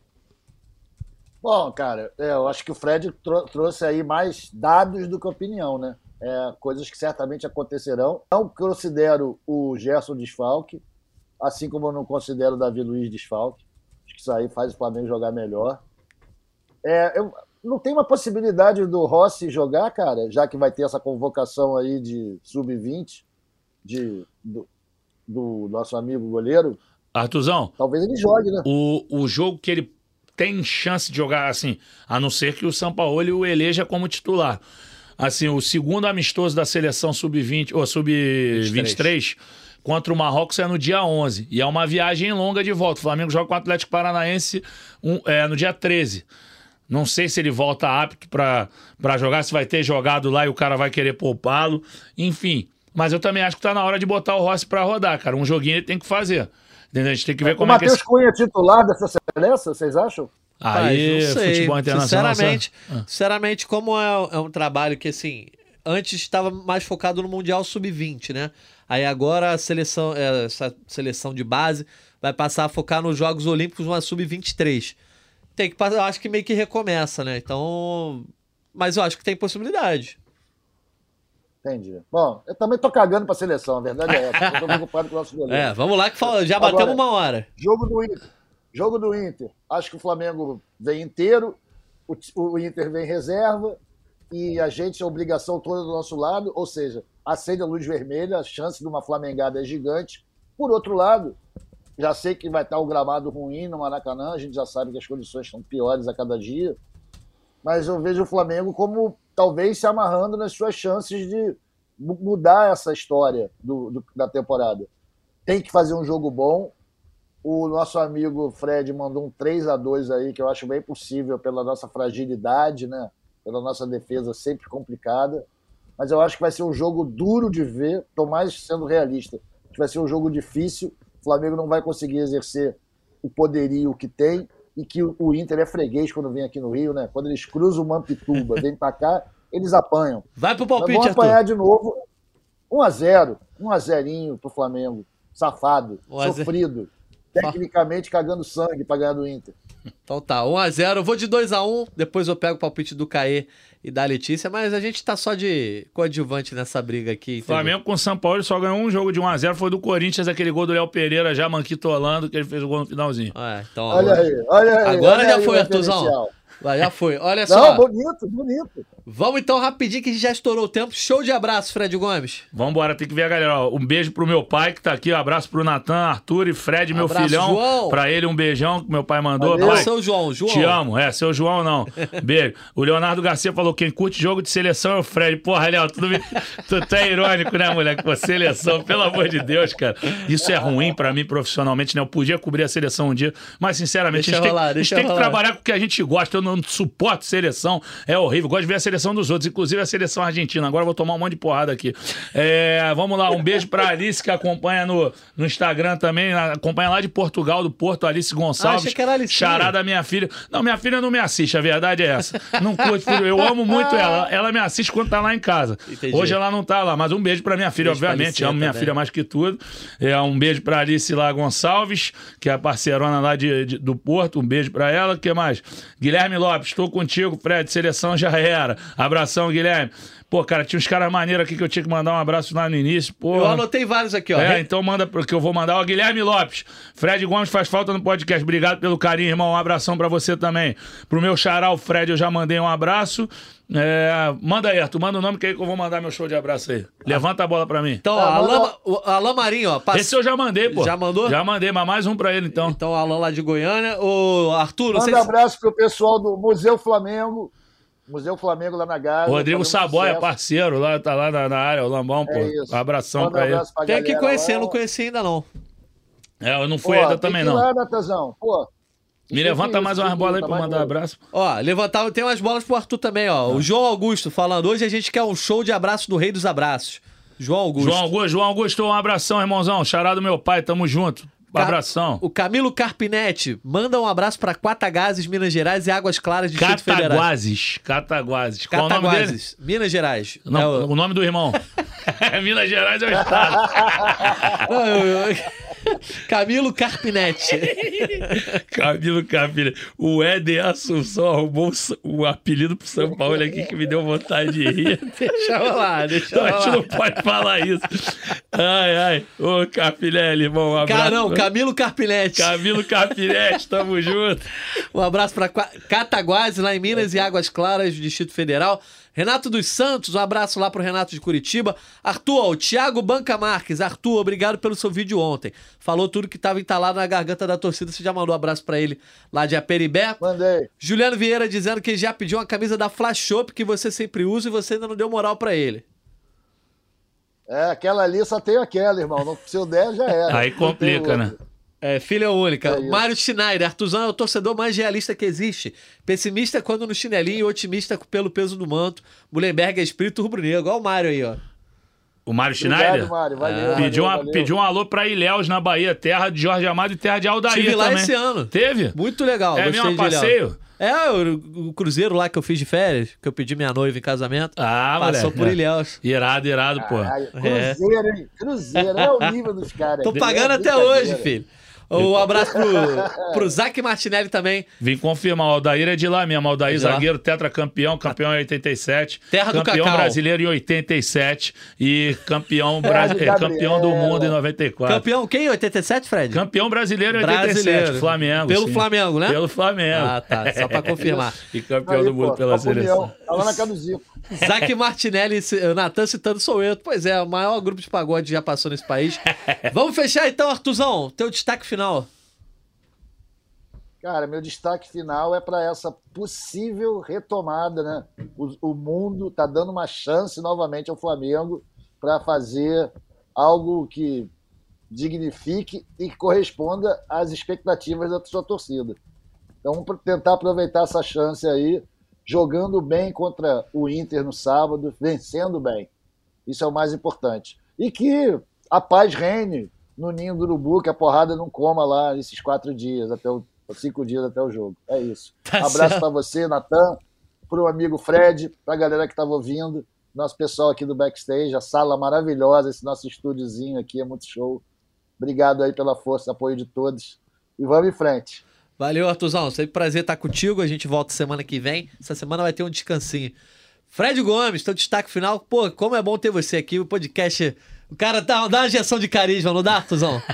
Bom, cara, é, eu acho que o Fred trou- trouxe aí mais dados do que opinião, né? É, coisas que certamente acontecerão. Não considero o Gerson desfalque, assim como eu não considero o Davi Luiz desfalque. Acho que isso aí faz o Flamengo jogar melhor. É, eu, não tem uma possibilidade do Rossi jogar, cara, já que vai ter essa convocação aí de sub vinte de, do, do nosso amigo goleiro? Artuzão. Talvez ele jogue, né? O, o jogo que ele tem chance de jogar assim, a não ser que o Sampaoli o eleja como titular. assim, o segundo amistoso da seleção sub vinte, ou sub vinte e três, contra o Marrocos é no dia onze. E é uma viagem longa de volta. O Flamengo joga com o Atlético Paranaense um, é, no dia treze. Não sei se ele volta apto pra, pra jogar, se vai ter jogado lá e o cara vai querer poupá-lo. Enfim. Mas eu também acho que tá na hora de botar o Rossi pra rodar, cara. Um joguinho ele tem que fazer. Entendeu? A gente tem que ver o como é que... O Matheus Cunha é titular dessa seleção, vocês acham? Aí, Mas, não sei. futebol internacional... Sinceramente, ah. sinceramente, como é, é um trabalho que, assim, antes estava mais focado no Mundial sub vinte, né? Aí agora a seleção, essa seleção de base vai passar a focar nos Jogos Olímpicos uma sub vinte e três. Tem que passar, eu acho que meio que recomeça, né? Então, mas eu acho que tem possibilidade. Entendi. Bom, eu também tô cagando pra seleção, a verdade é essa. Eu tô preocupado com o nosso goleiro. É, vamos lá que fala, já batemos Agora, uma hora. Jogo do Inter. Jogo do Inter. Acho que o Flamengo vem inteiro, o, o Inter vem reserva e a gente, a obrigação toda do nosso lado, ou seja, acende a luz vermelha, a chance de uma flamengada é gigante. Por outro lado, já sei que vai estar o gramado ruim no Maracanã, a gente já sabe que as condições estão piores a cada dia, mas eu vejo o Flamengo como talvez se amarrando nas suas chances de mudar essa história do, do, da temporada. Tem que fazer um jogo bom. O nosso amigo Fred mandou um três a dois aí, que eu acho bem possível pela nossa fragilidade, né? Pela nossa defesa sempre complicada. Mas eu acho que vai ser um jogo duro de ver, tô mais sendo realista. Vai ser um jogo difícil, o Flamengo não vai conseguir exercer o poderio que tem e que o Inter é freguês quando vem aqui no Rio, né? Quando eles cruzam o Mampituba, vêm pra cá, eles apanham. Vai pro palpite, Vão Arthur. apanhar de novo. um a zero. um a zero pro Flamengo. Safado, sofrido. Tecnicamente cagando sangue pra ganhar do Inter. Então tá, um a zero. Eu vou de dois a um, depois eu pego o palpite do Caê e da Letícia, mas a gente tá só de coadjuvante nessa briga aqui. Entendeu? Flamengo com o São Paulo só ganhou um jogo de um a zero, foi do Corinthians, aquele gol do Léo Pereira já manquitolando, que ele fez o gol no finalzinho. É, então, Olha agora... aí, olha aí. Agora olha já aí foi, o Arthurzão. referencial. Já foi. Olha Não, só. bonito, bonito. Vamos então rapidinho que a gente já estourou o tempo. Show de abraço, Fred Gomes. Vambora, tem que ver a galera. Ó, um beijo pro meu pai que tá aqui. Um abraço pro Natan, Arthur e Fred, meu Abraço, filhão. João. Pra ele um beijão que meu pai mandou. Valeu. Não, Pai, seu João, João. te amo. É, seu João não. Beijo. O Leonardo Garcia falou: quem curte jogo de seleção é o Fred. Porra, Léo, tudo bem. Tu tá irônico, né, moleque? Pô, seleção, pelo amor de Deus, cara. Isso é ruim pra mim profissionalmente, né? Eu podia cobrir a seleção um dia, mas sinceramente, Deixa a gente rolar, tem, a gente deixa tem que rolar. trabalhar com o que a gente gosta. Eu não suporto seleção. É horrível. Gosto de ver a seleção dos outros, inclusive a seleção argentina. Agora eu vou tomar um monte de porrada aqui. É, vamos lá, um beijo pra Alice, que acompanha no, no Instagram também. Acompanha lá de Portugal, do Porto, Alice Gonçalves. Ah, achei que era a Alice. Xará da minha filha. Não, minha filha não me assiste, a verdade é essa. Não curte, eu amo muito ela. Ela me assiste quando tá lá em casa. Entendi. Hoje ela não tá lá, mas um beijo pra minha filha, Beijo pra obviamente. Alice Amo minha também. filha mais que tudo. É, um beijo pra Alice lá Gonçalves, que é a parceirona lá de, de- do Porto. Um beijo pra ela. O que mais? Guilherme Lopes, estou contigo, Fred. Seleção já era. Abração, Guilherme. Pô, cara, tinha uns caras maneiros aqui que eu tinha que mandar um abraço lá no início. Pô. Eu anotei vários aqui, ó. É, então manda pro que eu vou mandar. Ó, Guilherme Lopes. Fred Gomes faz falta no podcast. Obrigado pelo carinho, irmão. Um abração pra você também. Pro meu xará, o Fred, eu já mandei um abraço. É, manda aí, Arthur. Manda o nome que aí que eu vou mandar meu show de abraço aí. Levanta a bola pra mim. Então, ó, Ah, Alain, manda- o Alain Marinho, ó. pass- Esse eu já mandei, pô. Já mandou? Já mandei, mas mais um pra ele, então. Então, o Alain lá de Goiânia. O Arthur, não sei Manda se... abraço pro pessoal do Museu Flamengo. Museu Flamengo lá na Gávea. Rodrigo fazendo Saboia, sucesso. parceiro, lá, tá lá na, na área, o Lambão, pô. É isso. Abração Manda pra ele. abraço pra Tem que galera conhecer, lá. eu não conheci ainda não. É, eu não fui Pô, ainda tem também, que ir não. lá, Natazão. Pô, Me tem levanta que ir, mais tem umas que ir, bolas aí tá pra mais mandar novo. abraço. Ó, levantar, tem umas bolas pro Arthur também, ó. O João Augusto falando, hoje a gente quer um show de abraço do Rei dos Abraços. João Augusto. João Augusto, João Augusto, um abração, irmãozão. Xará do meu pai, tamo junto. Ca- Abração. O Camilo Carpinetti manda um abraço pra Quatagazes, Minas Gerais e Águas Claras, Distrito Federal. Cataguases. Cataguases. Qual o nome dele? Cataguases, Minas Gerais. Não, É o- o nome do irmão. Minas Gerais é o estado. Não, eu- eu- Camilo Carpinetti. Camilo Capilha. O Éder Assunção arrumou o s- o apelido pro São Paulo aqui que me deu vontade de rir. Deixa eu lá, deixa eu Então, a gente lá. não pode falar isso. Ai, ai. Ô, Capilelli, irmão, um abraço. Carão, Camilo Carpinetti. Camilo Capilete, tamo junto. Um abraço pra Qua- Cataguases, lá em Minas, e Águas Claras, Distrito Federal. Renato dos Santos, um abraço lá pro Renato de Curitiba. Arthur, ó, o Thiago Banca Marques. Arthur, obrigado pelo seu vídeo ontem. Falou tudo que tava entalado na garganta da torcida. Você já mandou um abraço pra ele lá de Aperibé. Mandei. Juliano Vieira dizendo que já pediu uma camisa da Flash Shop que você sempre usa e você ainda não deu moral pra ele. É, aquela ali só tem aquela, irmão. Não, se eu der, já era. Aí complica, né? É, filha única. É Mário Schneider. Arthurzão é o torcedor mais realista que existe. Pessimista quando no chinelinho e otimista pelo peso do manto. Mullenberg é espírito rubro-negro. Olha o Mário aí, ó. O Mário Obrigado, Schneider? Mário. Valeu, Ah. Pediu, valeu, uma, valeu. pediu um alô pra Ilhéus, na Bahia, terra de Jorge Amado e terra de Aldair Tive lá também. esse ano. Teve? Muito legal. É gostei mesmo de Ilhéus. passeio? É, o, o cruzeiro lá que eu fiz de férias, que eu pedi minha noiva em casamento. Ah, Passou moleque, por é. Ilhéus. Irado, irado, pô. Caralho, Cruzeiro, hein? Cruzeiro. É o nível dos caras. Tô aqui, pagando é até brincadeira. hoje, filho. Um abraço pro, pro Zac Martinelli também. Vim confirmar, o Aldair é de lá mesmo. Aldair, De lá. zagueiro, tetracampeão, campeão em oitenta e sete. Terra do campeão Cacau. brasileiro em oitenta e sete. E campeão, Terra brasi... do é, campeão do Gabriel. mundo em noventa e quatro. Campeão quem? oitenta e sete, Fred? Campeão brasileiro em oitenta e sete. Brasileiro. Flamengo. Pelo sim. Flamengo, né? Pelo Flamengo. Ah, tá. Só pra confirmar. E campeão Aí, do mundo pô, pela Papo seleção. União. Tá lá na casa do Zico. Zac Martinelli, o Natan citando Soweto. Pois é, o maior grupo de pagode já passou nesse país. Vamos fechar então, Arthurzão. Teu destaque final. Cara, meu destaque final é para essa possível retomada, né? O, o mundo está dando uma chance novamente ao Flamengo para fazer algo que dignifique e que corresponda às expectativas da sua torcida. Então, vamos tentar aproveitar essa chance aí, jogando bem contra o Inter no sábado, vencendo bem. Isso é o mais importante. E que a paz reine no ninho do urubu, que a porrada não coma lá esses quatro dias, até o cinco dias até o jogo. É isso. Tá Abraço certo. para você, Natan, para o amigo Fred, para a galera que estava ouvindo, nosso pessoal aqui do backstage, a sala maravilhosa, esse nosso estúdiozinho aqui é muito show. Obrigado aí pela força, apoio de todos. E vamos em frente. Valeu, Arthurzão. Sempre prazer estar contigo. A gente volta semana que vem. Essa semana vai ter um descansinho. Fred Gomes, teu destaque final. Pô, como é bom ter você aqui. O podcast... O cara dá, dá uma injeção de carisma, não dá, Arthurzão?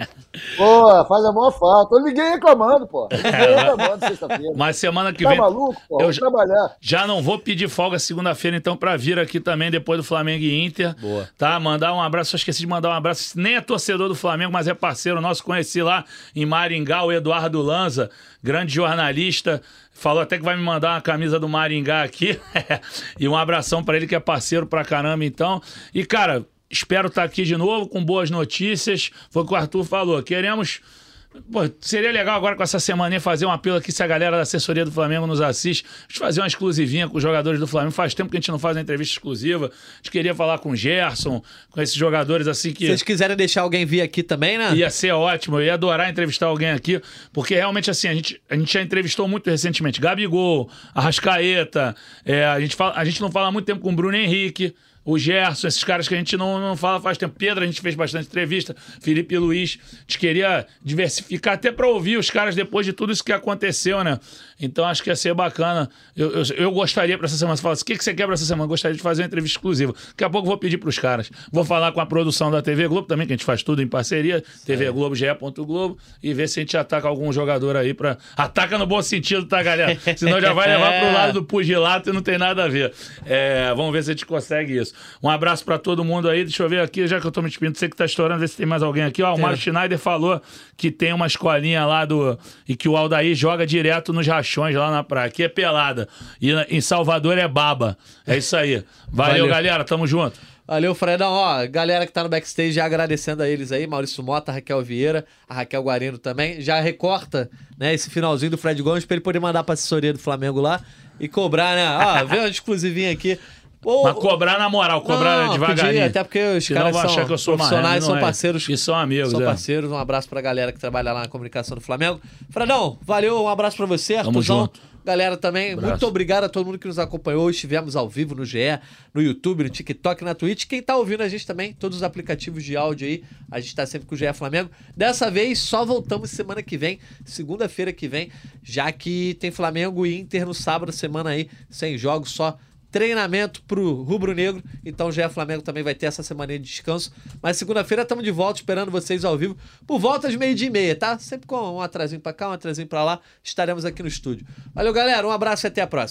Pô, faz a maior falta. Ninguém reclamando, pô. Ninguém reclamando sexta-feira. Mas semana que Tá vem... maluco, pô? eu Vamos já- trabalhar. Já não vou pedir folga segunda-feira, então, pra vir aqui também depois do Flamengo e Inter. Boa. Tá? Mandar um abraço. Só esqueci de mandar um abraço. Nem é torcedor do Flamengo, mas é parceiro nosso. Conheci lá em Maringá o Eduardo Lanza, grande jornalista. Falou até que vai me mandar uma camisa do Maringá aqui. E um abração pra ele, que é parceiro pra caramba, então. E, cara, espero estar aqui de novo com boas notícias. Foi o que o Arthur falou. Queremos... Pô, seria legal agora com essa semaninha fazer um apelo aqui, se a galera da assessoria do Flamengo nos assiste, a gente fazer uma exclusivinha com os jogadores do Flamengo. Faz tempo que a gente não faz uma entrevista exclusiva. A gente queria falar com o Gerson, com esses jogadores assim que... Se vocês quiserem deixar alguém vir aqui também, né? Ia ser ótimo, eu ia adorar entrevistar alguém aqui, porque realmente assim, a gente, a gente já entrevistou muito recentemente Gabigol, Arrascaeta, é, a, gente fala, a gente não fala há muito tempo com o Bruno Henrique, o Gerson, esses caras que a gente não, não fala faz tempo. Pedro, a gente fez bastante entrevista. Felipe Luiz. A gente queria diversificar até para ouvir os caras depois de tudo isso que aconteceu, né? Então acho que ia ser bacana. Eu, eu, eu gostaria para essa semana. Você fala assim, o que, que você quer para essa semana? Eu gostaria de fazer uma entrevista exclusiva. Daqui a pouco eu vou pedir para os caras. Vou falar com a produção da T V Globo também, que a gente faz tudo em parceria. T V Globo, G E ponto Globo. E ver se a gente ataca algum jogador aí para... Ataca no bom sentido, tá, galera? Senão já vai levar pro lado do pugilato e não tem nada a ver. É, vamos ver se a gente consegue isso. Um abraço pra todo mundo aí. Deixa eu ver aqui, já que eu tô me despedindo, você que tá estourando, ver se tem mais alguém aqui. Ó, o Mário Schneider falou que tem uma escolinha lá do... E que o Aldair joga direto nos rachões lá na praia. Aqui é pelada. E na- em Salvador é baba. É isso aí. Valeu, Valeu. galera. Tamo junto. Valeu, Fredão. Ó, galera que tá no backstage, já agradecendo a eles aí, Maurício Mota, Raquel Vieira, a Raquel Guarino também. Já recorta, né, esse finalzinho do Fred Gomes pra ele poder mandar pra assessoria do Flamengo lá e cobrar, né? Ó, vê uma exclusivinha aqui. Pô, Mas cobrar na moral, cobrar não, devagarinho. podia, até porque os Senão caras vão são achar que eu sou profissionais, marrento, são não é. parceiros. E são amigos, São é. parceiros. Um abraço pra galera que trabalha lá na comunicação do Flamengo. Fredão, valeu, um abraço pra você, Arthurzão. junto. Galera também, Abraço. muito obrigado a todo mundo que nos acompanhou. Estivemos ao vivo no G E, no YouTube, no TikTok, na Twitch. Quem tá ouvindo a gente também, todos os aplicativos de áudio aí, a gente tá sempre com o G E Flamengo. Dessa vez, só voltamos semana que vem, segunda-feira que vem, já que tem Flamengo e Inter no sábado, semana aí, sem jogos, só treinamento pro rubro-negro. Então o G E Flamengo também vai ter essa semana de descanso. Mas segunda-feira estamos de volta, esperando vocês ao vivo, por volta de meio-dia e meia, tá? Sempre com um atrasinho pra cá, um atrasinho pra lá. Estaremos aqui no estúdio. Valeu, galera. Um abraço e até a próxima.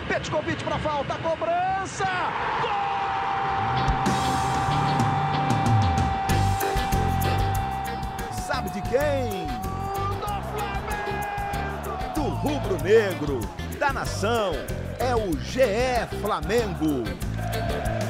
Petkovic pra falta, cobrança! Gol! Sabe de quem? Do rubro-negro, da nação, é o G E Flamengo.